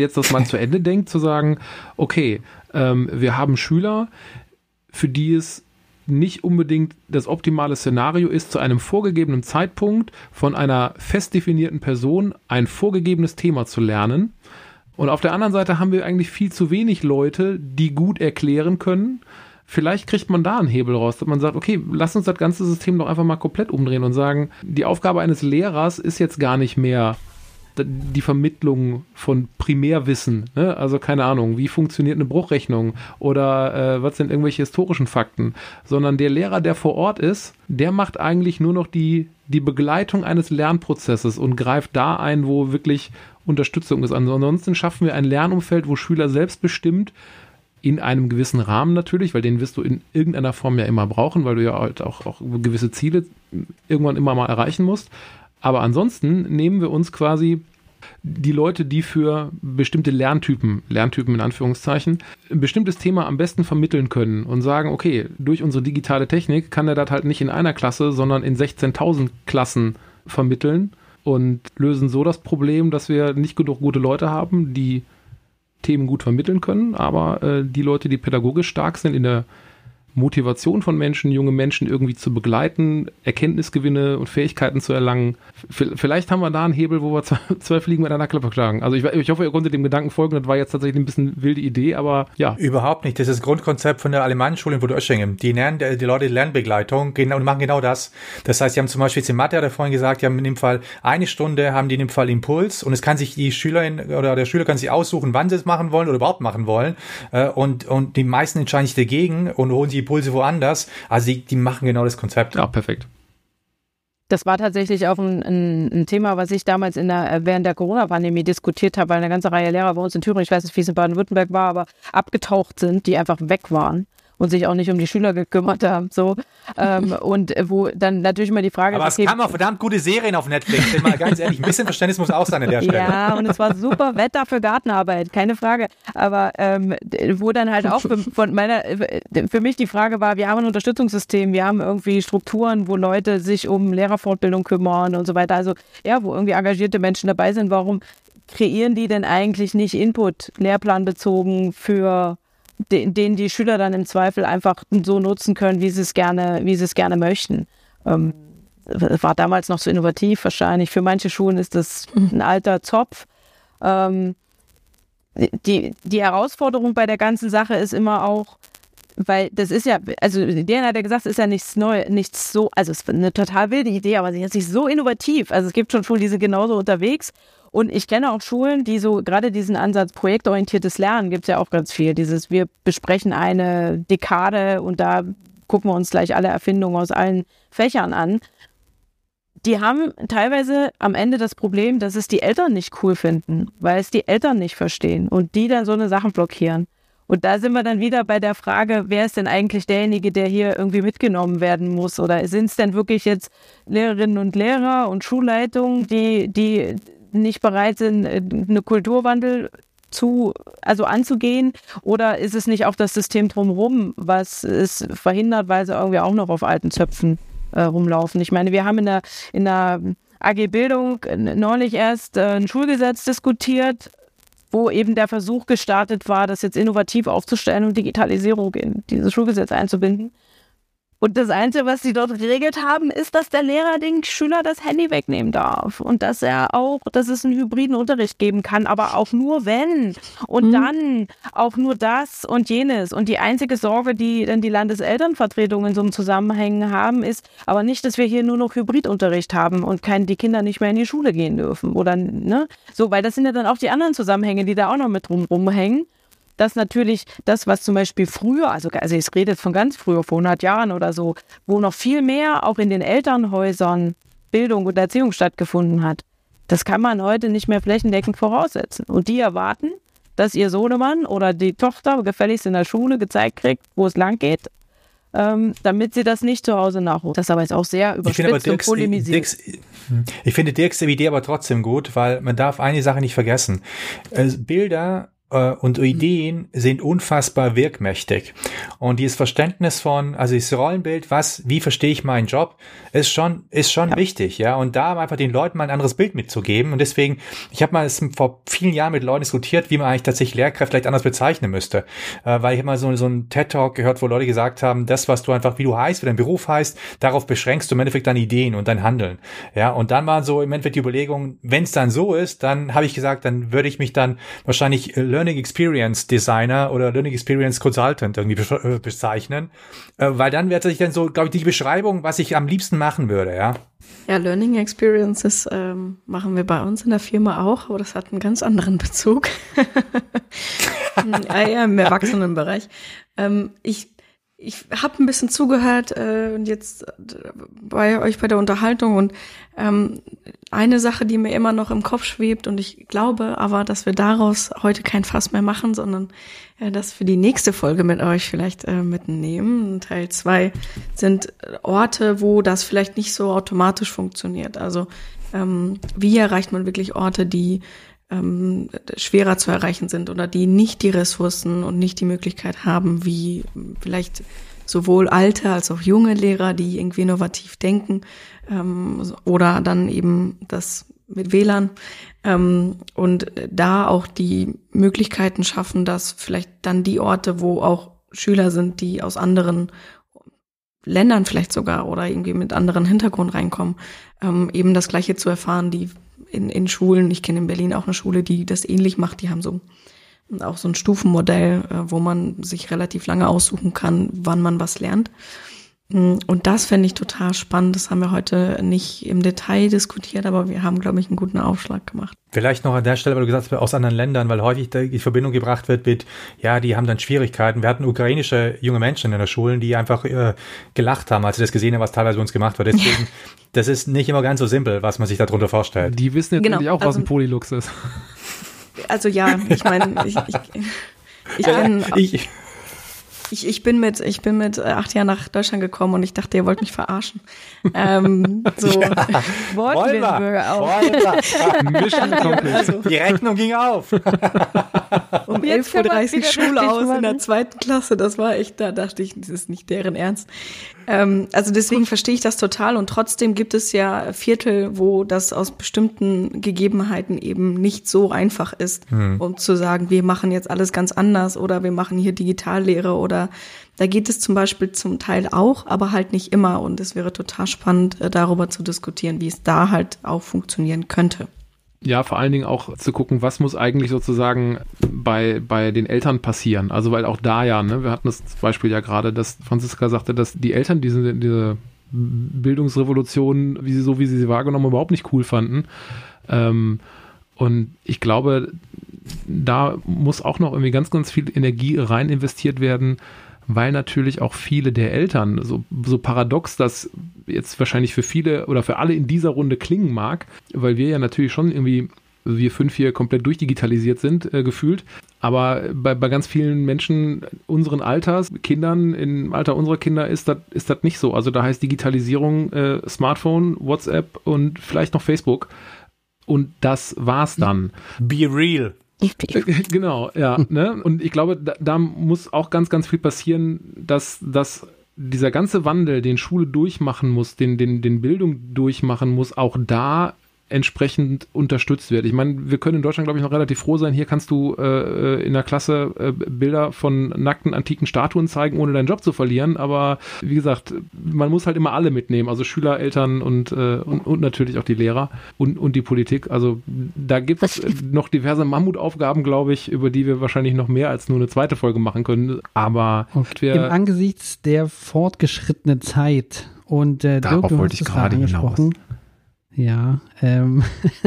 jetzt das mal zu Ende denkt, zu sagen, okay, ähm, wir haben Schüler, für die es nicht unbedingt das optimale Szenario ist, zu einem vorgegebenen Zeitpunkt von einer fest definierten Person ein vorgegebenes Thema zu lernen. Und auf der anderen Seite haben wir eigentlich viel zu wenig Leute, die gut erklären können. Vielleicht kriegt man da einen Hebel raus, dass man sagt, okay, lass uns das ganze System doch einfach mal komplett umdrehen und sagen, die Aufgabe eines Lehrers ist jetzt gar nicht mehr die Vermittlung von Primärwissen, ne? Also keine Ahnung, wie funktioniert eine Bruchrechnung oder äh, was sind irgendwelche historischen Fakten, sondern der Lehrer, der vor Ort ist, der macht eigentlich nur noch die, die Begleitung eines Lernprozesses und greift da ein, wo wirklich Unterstützung ist. Ansonsten schaffen wir ein Lernumfeld, wo Schüler selbstbestimmt in einem gewissen Rahmen natürlich, weil den wirst du in irgendeiner Form ja immer brauchen, weil du ja halt auch, auch gewisse Ziele irgendwann immer mal erreichen musst. Aber ansonsten nehmen wir uns quasi die Leute, die für bestimmte Lerntypen, Lerntypen in Anführungszeichen, ein bestimmtes Thema am besten vermitteln können und sagen, okay, durch unsere digitale Technik kann er das halt nicht in einer Klasse, sondern in sechzehntausend Klassen vermitteln und lösen so das Problem, dass wir nicht genug gute Leute haben, die Themen gut vermitteln können, aber äh, die Leute, die pädagogisch stark sind in der Motivation von Menschen, junge Menschen irgendwie zu begleiten, Erkenntnisgewinne und Fähigkeiten zu erlangen. V- vielleicht haben wir da einen Hebel, wo wir zwei, zwei Fliegen mit einer Klappe schlagen. Also ich, ich hoffe, ihr konntet dem Gedanken folgen. Das war jetzt tatsächlich ein bisschen wilde Idee, aber ja. Überhaupt nicht. Das ist das Grundkonzept von der Alemannenschule in Wuttöschingen. Die lernen, die Leute die Lernbegleitung genau, und machen genau das. Das heißt, die haben zum Beispiel jetzt in Mathe, hat er vorhin gesagt, die haben in dem Fall eine Stunde, haben die in dem Fall Impuls und es kann sich die Schülerin oder der Schüler kann sich aussuchen, wann sie es machen wollen oder überhaupt machen wollen. Und, und die meisten entscheiden sich dagegen und holen sich Impulse woanders. Also die, die machen genau das Konzept. Ja, perfekt. Das war tatsächlich auch ein, ein, ein Thema, was ich damals in der, während der Corona-Pandemie diskutiert habe, weil eine ganze Reihe Lehrer bei uns in Thüringen, ich weiß nicht, wie es in Baden-Württemberg war, aber abgetaucht sind, die einfach weg waren und sich auch nicht um die Schüler gekümmert haben. So. ähm, und wo dann natürlich immer die Frage aber ist, es kamen auch verdammt gute Serien auf Netflix, mal ganz ehrlich, ein bisschen Verständnis muss auch sein an der Stelle. Ja, und es war super Wetter für Gartenarbeit, keine Frage. Aber ähm, wo dann halt auch für, von meiner, für mich die Frage war, wir haben ein Unterstützungssystem, wir haben irgendwie Strukturen, wo Leute sich um Lehrerfortbildung kümmern und so weiter. Also ja, wo irgendwie engagierte Menschen dabei sind. Warum kreieren die denn eigentlich nicht Input, lehrplanbezogen für den, den die Schüler dann im Zweifel einfach so nutzen können, wie sie es gerne, wie sie es gerne möchten? Ähm, war damals noch so innovativ wahrscheinlich. Für manche Schulen ist das ein alter Zopf. Ähm, die, die Herausforderung bei der ganzen Sache ist immer auch, weil das ist ja, also der hat ja gesagt, es ist ja nichts Neues, nichts so, also es ist eine total wilde Idee, aber sie ist nicht so innovativ. Also es gibt schon Schulen, die sind genauso unterwegs. Und ich kenne auch Schulen, die so, gerade diesen Ansatz projektorientiertes Lernen gibt es ja auch ganz viel. Dieses, wir besprechen eine Dekade und da gucken wir uns gleich alle Erfindungen aus allen Fächern an. Die haben teilweise am Ende das Problem, dass es die Eltern nicht cool finden, weil es die Eltern nicht verstehen und die dann so eine Sachen blockieren. Und da sind wir dann wieder bei der Frage, wer ist denn eigentlich derjenige, der hier irgendwie mitgenommen werden muss? Oder sind es denn wirklich jetzt Lehrerinnen und Lehrer und Schulleitungen, die, die nicht bereit sind, eine Kulturwandel zu, also anzugehen? Oder ist es nicht auch das System drumherum, was es verhindert, weil sie irgendwie auch noch auf alten Zöpfen äh, rumlaufen? Ich meine, wir haben in der, in der A G Bildung neulich erst äh, ein Schulgesetz diskutiert, wo eben der Versuch gestartet war, das jetzt innovativ aufzustellen und Digitalisierung in dieses Schulgesetz einzubinden. Und das Einzige, was sie dort geregelt haben, ist, dass der Lehrer den Schüler das Handy wegnehmen darf und dass er auch, dass es einen hybriden Unterricht geben kann, aber auch nur wenn und mhm. dann auch nur das und jenes. Und die einzige Sorge, die dann die Landeselternvertretungen in so einem Zusammenhang haben, ist aber nicht, dass wir hier nur noch Hybridunterricht haben und kein, die Kinder nicht mehr in die Schule gehen dürfen oder ne, so, weil das sind ja dann auch die anderen Zusammenhänge, die da auch noch mit rum rumhängen. Dass natürlich das, was zum Beispiel früher, also, also ich rede jetzt von ganz früher, vor hundert Jahren oder so, wo noch viel mehr auch in den Elternhäusern Bildung und Erziehung stattgefunden hat, das kann man heute nicht mehr flächendeckend voraussetzen. Und die erwarten, dass ihr Sohnemann oder die Tochter gefälligst in der Schule gezeigt kriegt, wo es lang geht, ähm, damit sie das nicht zu Hause nachholt. Das aber ist auch sehr überspitzt und polemisiert. Dirks, ich finde Dirks Idee aber trotzdem gut, weil man darf eine Sache nicht vergessen. Bilder und Ideen sind unfassbar wirkmächtig. Und dieses Verständnis von, also dieses Rollenbild, was, wie verstehe ich meinen Job, ist schon, ist schon ja. wichtig, ja. Und da einfach den Leuten mal ein anderes Bild mitzugeben. Und deswegen, ich habe mal es vor vielen Jahren mit Leuten diskutiert, wie man eigentlich tatsächlich Lehrkräfte vielleicht anders bezeichnen müsste. Äh, weil ich habe mal so, so einen TED-Talk gehört, wo Leute gesagt haben, das, was du einfach, wie du heißt, wie dein Beruf heißt, darauf beschränkst du im Endeffekt deine Ideen und dein Handeln. Ja. Und dann war so im Endeffekt die Überlegung, wenn es dann so ist, dann habe ich gesagt, dann würde ich mich dann wahrscheinlich Learning Experience Designer oder Learning Experience Consultant irgendwie be- bezeichnen, äh, weil dann wäre tatsächlich dann so, glaube ich, die Beschreibung, was ich am liebsten machen würde, ja. Ja, Learning Experiences ähm, machen wir bei uns in der Firma auch, aber das hat einen ganz anderen Bezug. ja, ja, im Erwachsenenbereich. Ähm, ich Ich habe ein bisschen zugehört äh, und jetzt bei euch bei der Unterhaltung und ähm, eine Sache, die mir immer noch im Kopf schwebt und ich glaube aber, dass wir daraus heute kein Fass mehr machen, sondern äh, das für die nächste Folge mit euch vielleicht äh, mitnehmen. Teil zwei sind Orte, wo das vielleicht nicht so automatisch funktioniert. Also ähm, wie erreicht man wirklich Orte, die ähm, schwerer zu erreichen sind oder die nicht die Ressourcen und nicht die Möglichkeit haben, wie vielleicht sowohl alte als auch junge Lehrer, die irgendwie innovativ denken, ähm, oder dann eben das mit W L A N ähm, und da auch die Möglichkeiten schaffen, dass vielleicht dann die Orte, wo auch Schüler sind, die aus anderen Ländern vielleicht sogar oder irgendwie mit anderen Hintergrund reinkommen, ähm, eben das Gleiche zu erfahren, die in, in Schulen, ich kenne in Berlin auch eine Schule, die das ähnlich macht, die haben so auch so ein Stufenmodell, äh, wo man sich relativ lange aussuchen kann, wann man was lernt. Und das fände ich total spannend. Das haben wir heute nicht im Detail diskutiert, aber wir haben, glaube ich, einen guten Aufschlag gemacht. Vielleicht noch an der Stelle, weil du gesagt hast, aus anderen Ländern, weil häufig die Verbindung gebracht wird mit, ja, die haben dann Schwierigkeiten. Wir hatten ukrainische junge Menschen in der Schulen, die einfach äh, gelacht haben, als sie das gesehen haben, was teilweise bei uns gemacht wird. Deswegen, das ist nicht immer ganz so simpel, was man sich darunter vorstellt. Die wissen jetzt genau, eigentlich auch, was also, ein Polylux ist. Also ja, ich meine, ich, ich, ich bin... Ich, Ich, ich bin mit, ich bin mit acht Jahren nach Deutschland gekommen und ich dachte, ihr wollt mich verarschen. Ähm, so. Ja, Wortwitze auch. Also, die Rechnung ging auf. Um elf Uhr dreißig Schule aus in der zweiten Klasse. Das war echt, da dachte ich, das ist nicht deren Ernst. Ähm, also deswegen verstehe ich das total und trotzdem gibt es ja Viertel, wo das aus bestimmten Gegebenheiten eben nicht so einfach ist, hm. um zu sagen, wir machen jetzt alles ganz anders oder wir machen hier Digitallehre oder da geht es zum Beispiel zum Teil auch, aber halt nicht immer und es wäre total spannend, darüber zu diskutieren, wie es da halt auch funktionieren könnte. Ja, vor allen Dingen auch zu gucken, was muss eigentlich sozusagen bei bei den Eltern passieren. Also weil auch da ja, ne, wir hatten das Beispiel ja gerade, dass Franziska sagte, dass die Eltern diese, diese Bildungsrevolution, wie sie so wie sie sie wahrgenommen, überhaupt nicht cool fanden. Ähm, und ich glaube, da muss auch noch irgendwie ganz, ganz viel Energie rein investiert werden, weil natürlich auch viele der Eltern, so, so paradox das jetzt wahrscheinlich für viele oder für alle in dieser Runde klingen mag, weil wir ja natürlich schon irgendwie, wir fünf hier komplett durchdigitalisiert sind, äh, gefühlt, aber bei, bei ganz vielen Menschen unseren Alters, Kindern im Alter unserer Kinder ist das ist das nicht so. Also da heißt Digitalisierung äh, Smartphone, WhatsApp und vielleicht noch Facebook und das war's dann. Be real. Genau, ja. Ne? Und ich glaube, da, da muss auch ganz, ganz viel passieren, dass, dass dieser ganze Wandel, den Schule durchmachen muss, den, den, den Bildung durchmachen muss, auch da entsprechend unterstützt wird. Ich meine, wir können in Deutschland, glaube ich, noch relativ froh sein. Hier kannst du äh, in der Klasse äh, Bilder von nackten, antiken Statuen zeigen, ohne deinen Job zu verlieren. Aber wie gesagt, man muss halt immer alle mitnehmen. Also Schüler, Eltern und, äh, und, und natürlich auch die Lehrer und, und die Politik. Also da gibt es noch diverse Mammutaufgaben, glaube ich, über die wir wahrscheinlich noch mehr als nur eine zweite Folge machen können. Aber okay. Im Angesichts der fortgeschrittenen Zeit und äh, Dirk, du hast es gerade angesprochen. Hinaus. Ja, ähm,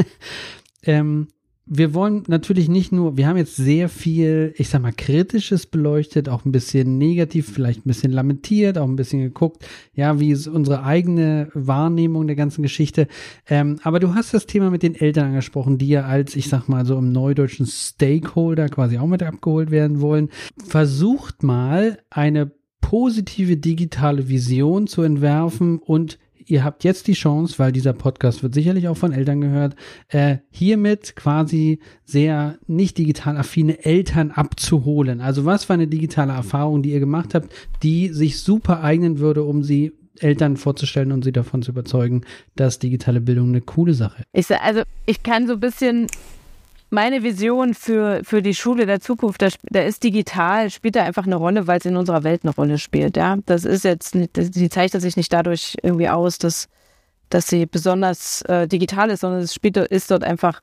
ähm, wir wollen natürlich nicht nur, wir haben jetzt sehr viel, ich sag mal, Kritisches beleuchtet, auch ein bisschen negativ, vielleicht ein bisschen lamentiert, auch ein bisschen geguckt, ja, wie ist unsere eigene Wahrnehmung der ganzen Geschichte. Ähm, aber du hast das Thema mit den Eltern angesprochen, die ja als, ich sag mal, so im neudeutschen Stakeholder quasi auch mit abgeholt werden wollen. Versucht mal, eine positive digitale Vision zu entwerfen und ihr habt jetzt die Chance, weil dieser Podcast wird sicherlich auch von Eltern gehört, äh, hiermit quasi sehr nicht digital affine Eltern abzuholen. Also was war eine digitale Erfahrung, die ihr gemacht habt, die sich super eignen würde, um sie Eltern vorzustellen und sie davon zu überzeugen, dass digitale Bildung eine coole Sache ist? Ich, also ich kann so ein bisschen meine Vision für, für die Schule der Zukunft, da, da ist digital, spielt da einfach eine Rolle, weil es in unserer Welt eine Rolle spielt. Ja? Das ist jetzt, nicht, die zeichnet sich nicht dadurch irgendwie aus, dass, dass sie besonders äh, digital ist, sondern es spielt, ist dort einfach,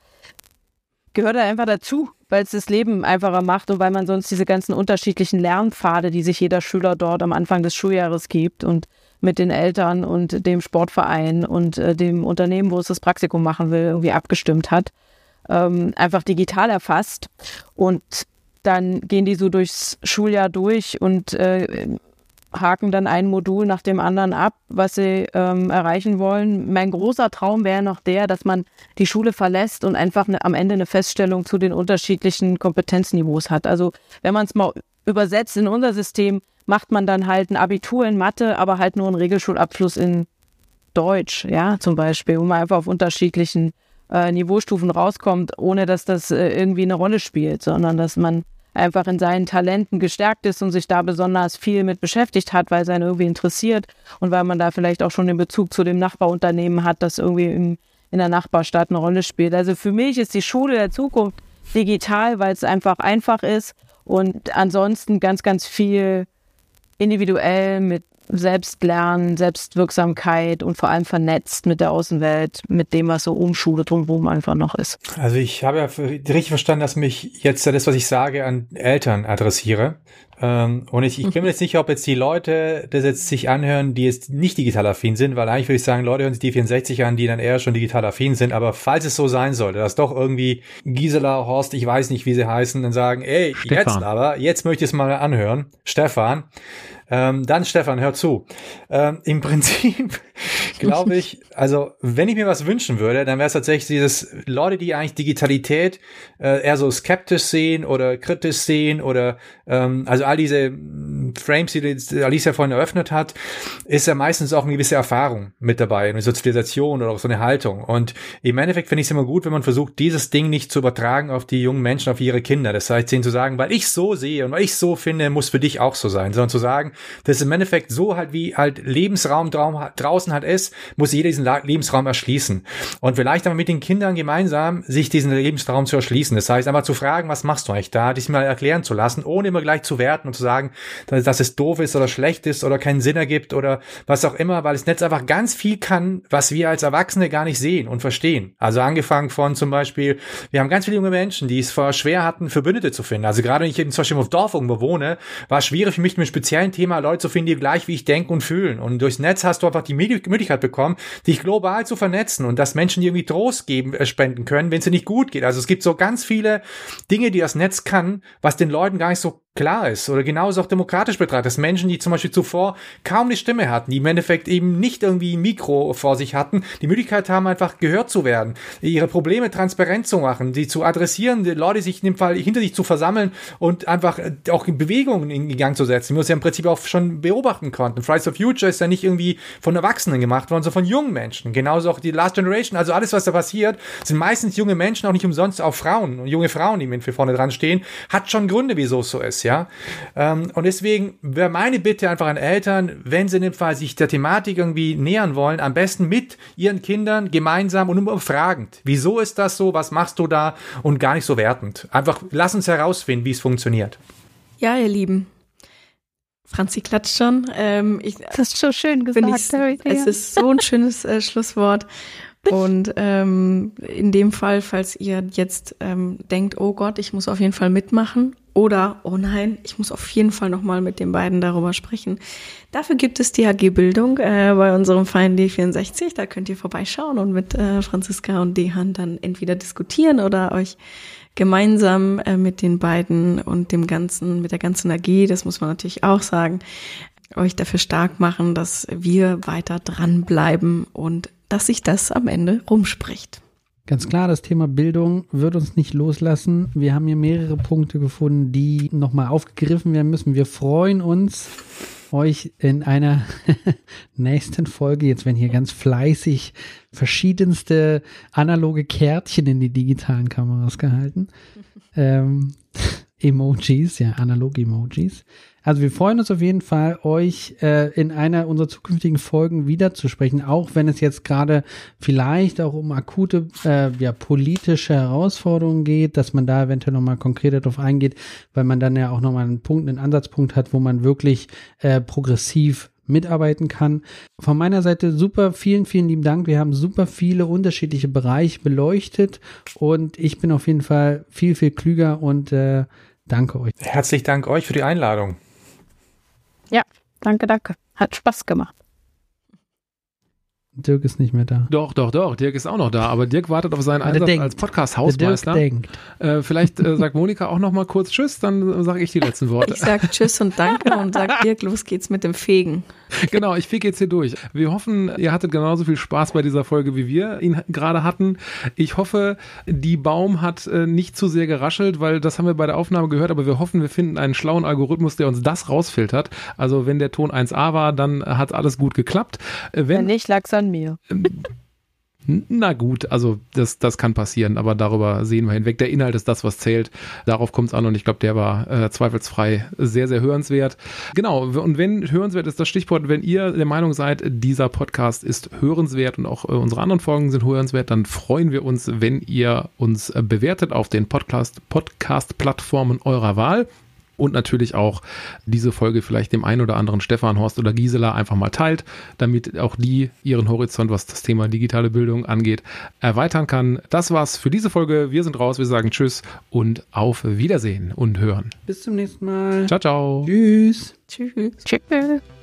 gehört da einfach dazu, weil es das Leben einfacher macht und weil man sonst diese ganzen unterschiedlichen Lernpfade, die sich jeder Schüler dort am Anfang des Schuljahres gibt und mit den Eltern und dem Sportverein und äh, dem Unternehmen, wo es das Praktikum machen will, irgendwie abgestimmt hat, ähm, einfach digital erfasst. Und dann gehen die so durchs Schuljahr durch und äh, haken dann ein Modul nach dem anderen ab, was sie ähm, erreichen wollen. Mein großer Traum wäre noch der, dass man die Schule verlässt und einfach ne, am Ende eine Feststellung zu den unterschiedlichen Kompetenzniveaus hat. Also wenn man es mal übersetzt in unser System, macht man dann halt ein Abitur in Mathe, aber halt nur einen Regelschulabschluss in Deutsch, ja, zum Beispiel, wo man einfach auf unterschiedlichen äh, Niveaustufen rauskommt, ohne dass das äh, irgendwie eine Rolle spielt, sondern dass man einfach in seinen Talenten gestärkt ist und sich da besonders viel mit beschäftigt hat, weil es einen irgendwie interessiert und weil man da vielleicht auch schon den Bezug zu dem Nachbarunternehmen hat, das irgendwie in, in der Nachbarstadt eine Rolle spielt. Also für mich ist die Schule der Zukunft digital, weil es einfach einfach ist und ansonsten ganz, ganz viel individuell mit Selbstlernen, Selbstwirksamkeit und vor allem vernetzt mit der Außenwelt, mit dem, was so um Schule drumherum einfach noch ist. Also ich habe ja richtig verstanden, dass mich jetzt das, was ich sage, an Eltern adressiere. Und ich, ich bin mir jetzt nicht, ob jetzt die Leute das jetzt sich anhören, die jetzt nicht digital affin sind, weil eigentlich würde ich sagen, Leute hören sich die vierundsechzig an, die dann eher schon digital affin sind. Aber falls es so sein sollte, dass doch irgendwie Gisela, Horst, ich weiß nicht, wie sie heißen, dann sagen, ey, Stefan. jetzt aber, jetzt möchte ich es mal anhören, Stefan, ähm, dann Stefan, hör zu. Ähm, im Prinzip glaube ich, also wenn ich mir was wünschen würde, dann wäre es tatsächlich dieses Leute, die eigentlich Digitalität äh, eher so skeptisch sehen oder kritisch sehen oder ähm, also all diese Frames, die Alicia vorhin eröffnet hat, ist ja meistens auch eine gewisse Erfahrung mit dabei, eine Sozialisation oder auch so eine Haltung. Und im Endeffekt finde ich es immer gut, wenn man versucht, dieses Ding nicht zu übertragen auf die jungen Menschen, auf ihre Kinder. Das heißt, ihnen zu sagen, weil ich so sehe und weil ich so finde, muss für dich auch so sein, sondern zu sagen, dass im Endeffekt so halt wie halt Lebensraum draußen halt ist, muss jeder diesen Lebensraum erschließen. Und vielleicht aber mit den Kindern gemeinsam sich diesen Lebensraum zu erschließen. Das heißt, einmal zu fragen, was machst du eigentlich da, dich mal erklären zu lassen, ohne immer gleich zu werten und zu sagen, dass, dass es doof ist oder schlecht ist oder keinen Sinn ergibt oder was auch immer, weil das Netz einfach ganz viel kann, was wir als Erwachsene gar nicht sehen und verstehen. Also angefangen von zum Beispiel, wir haben ganz viele junge Menschen, die es vorher schwer hatten, Verbündete zu finden. Also gerade wenn ich eben zum Beispiel auf Dorf irgendwo wohne, war es schwierig für mich, mit einem speziellen Thema Leute zu finden, die gleich wie ich denken und fühlen. Und durchs Netz hast du einfach die Möglichkeit bekommen, dich global zu vernetzen und dass Menschen dir irgendwie Trost geben, äh, spenden können, wenn es dir nicht gut geht. Also es gibt so ganz viele Dinge, die das Netz kann, was den Leuten gar nicht so klar ist oder genauso auch demokratisch betrachtet, dass Menschen, die zum Beispiel zuvor kaum eine Stimme hatten, die im Endeffekt eben nicht irgendwie ein Mikro vor sich hatten, die Möglichkeit haben, einfach gehört zu werden, ihre Probleme transparent zu machen, die zu adressieren, die Leute sich in dem Fall hinter sich zu versammeln und einfach auch in Bewegungen in Gang zu setzen, wie wir es ja im Prinzip auch schon beobachten konnten. Fridays for Future ist ja nicht irgendwie von Erwachsenen gemacht worden, sondern von jungen Menschen. Genauso auch die Last Generation, also alles, was da passiert, sind meistens junge Menschen, auch nicht umsonst auch Frauen und junge Frauen, die mit vorne dran stehen, hat schon Gründe, wieso es so ist. Ja, ähm, und deswegen wäre meine Bitte einfach an Eltern, wenn sie in dem Fall sich der Thematik irgendwie nähern wollen, am besten mit ihren Kindern gemeinsam und immer fragend. Wieso ist das so? Was machst du da? Und gar nicht so wertend. Einfach lass uns herausfinden, wie es funktioniert. Ja, ihr Lieben. Franzi klatscht schon. Ähm, ich, das ist so schön gesagt. Es ist so ein schönes äh, Schlusswort. Und ähm, in dem Fall, falls ihr jetzt ähm, denkt, oh Gott, ich muss auf jeden Fall mitmachen oder, oh nein, ich muss auf jeden Fall nochmal mit den beiden darüber sprechen. Dafür gibt es die A G Bildung äh, bei unserem Verein D vierundsechzig. Da könnt ihr vorbeischauen und mit äh, Franziska und Dehan dann entweder diskutieren oder euch gemeinsam äh, mit den beiden und dem ganzen, mit der ganzen A G, das muss man natürlich auch sagen, euch dafür stark machen, dass wir weiter dranbleiben und dass sich das am Ende rumspricht. Ganz klar, das Thema Bildung wird uns nicht loslassen. Wir haben hier mehrere Punkte gefunden, die nochmal aufgegriffen werden müssen. Wir freuen uns euch in einer nächsten Folge, jetzt werden hier ganz fleißig verschiedenste analoge Kärtchen in die digitalen Kameras gehalten. Ähm, Emojis, ja, Analog-Emojis. Also wir freuen uns auf jeden Fall, euch äh, in einer unserer zukünftigen Folgen wiederzusprechen, auch wenn es jetzt gerade vielleicht auch um akute äh, ja, politische Herausforderungen geht, dass man da eventuell nochmal konkreter drauf eingeht, weil man dann ja auch nochmal einen Punkt, einen Ansatzpunkt hat, wo man wirklich äh, progressiv mitarbeiten kann. Von meiner Seite super, vielen, vielen lieben Dank. Wir haben super viele unterschiedliche Bereiche beleuchtet und ich bin auf jeden Fall viel, viel klüger und äh, danke euch. Herzlichen Dank euch für die Einladung. Ja, danke, danke. Hat Spaß gemacht. Dirk ist nicht mehr da. Doch, doch, doch. Dirk ist auch noch da. Aber Dirk wartet auf seinen Ja, Einsatz denkt. als Podcast-Hausmeister. Äh, vielleicht äh, sagt Monika auch noch mal kurz Tschüss, dann sage ich die letzten Worte. Ich sag Tschüss und Danke und sag Dirk, los geht's mit dem Fegen. Genau, ich fege jetzt hier durch. Wir hoffen, ihr hattet genauso viel Spaß bei dieser Folge, wie wir ihn gerade hatten. Ich hoffe, die Baum hat äh, nicht zu sehr geraschelt, weil das haben wir bei der Aufnahme gehört, aber wir hoffen, wir finden einen schlauen Algorithmus, der uns das rausfiltert. Also wenn der Ton eins a war, dann hat alles gut geklappt. Äh, wenn, Wenn nicht, lag's an mir. Na gut, also das, das kann passieren, aber darüber sehen wir hinweg. Der Inhalt ist das, was zählt. Darauf kommt es an und ich glaube, der war äh, zweifelsfrei sehr, sehr hörenswert. Genau, und wenn hörenswert ist das Stichwort, wenn ihr der Meinung seid, dieser Podcast ist hörenswert und auch äh, unsere anderen Folgen sind hörenswert, dann freuen wir uns, wenn ihr uns äh, bewertet auf den Podcast, Podcast-Plattformen eurer Wahl. Und natürlich auch diese Folge vielleicht dem einen oder anderen Stefan, Horst oder Gisela einfach mal teilt, damit auch die ihren Horizont, was das Thema digitale Bildung angeht, erweitern kann. Das war's für diese Folge. Wir sind raus. Wir sagen Tschüss und auf Wiedersehen und hören. Bis zum nächsten Mal. Ciao, ciao. Tschüss. Tschüss. Tschüss.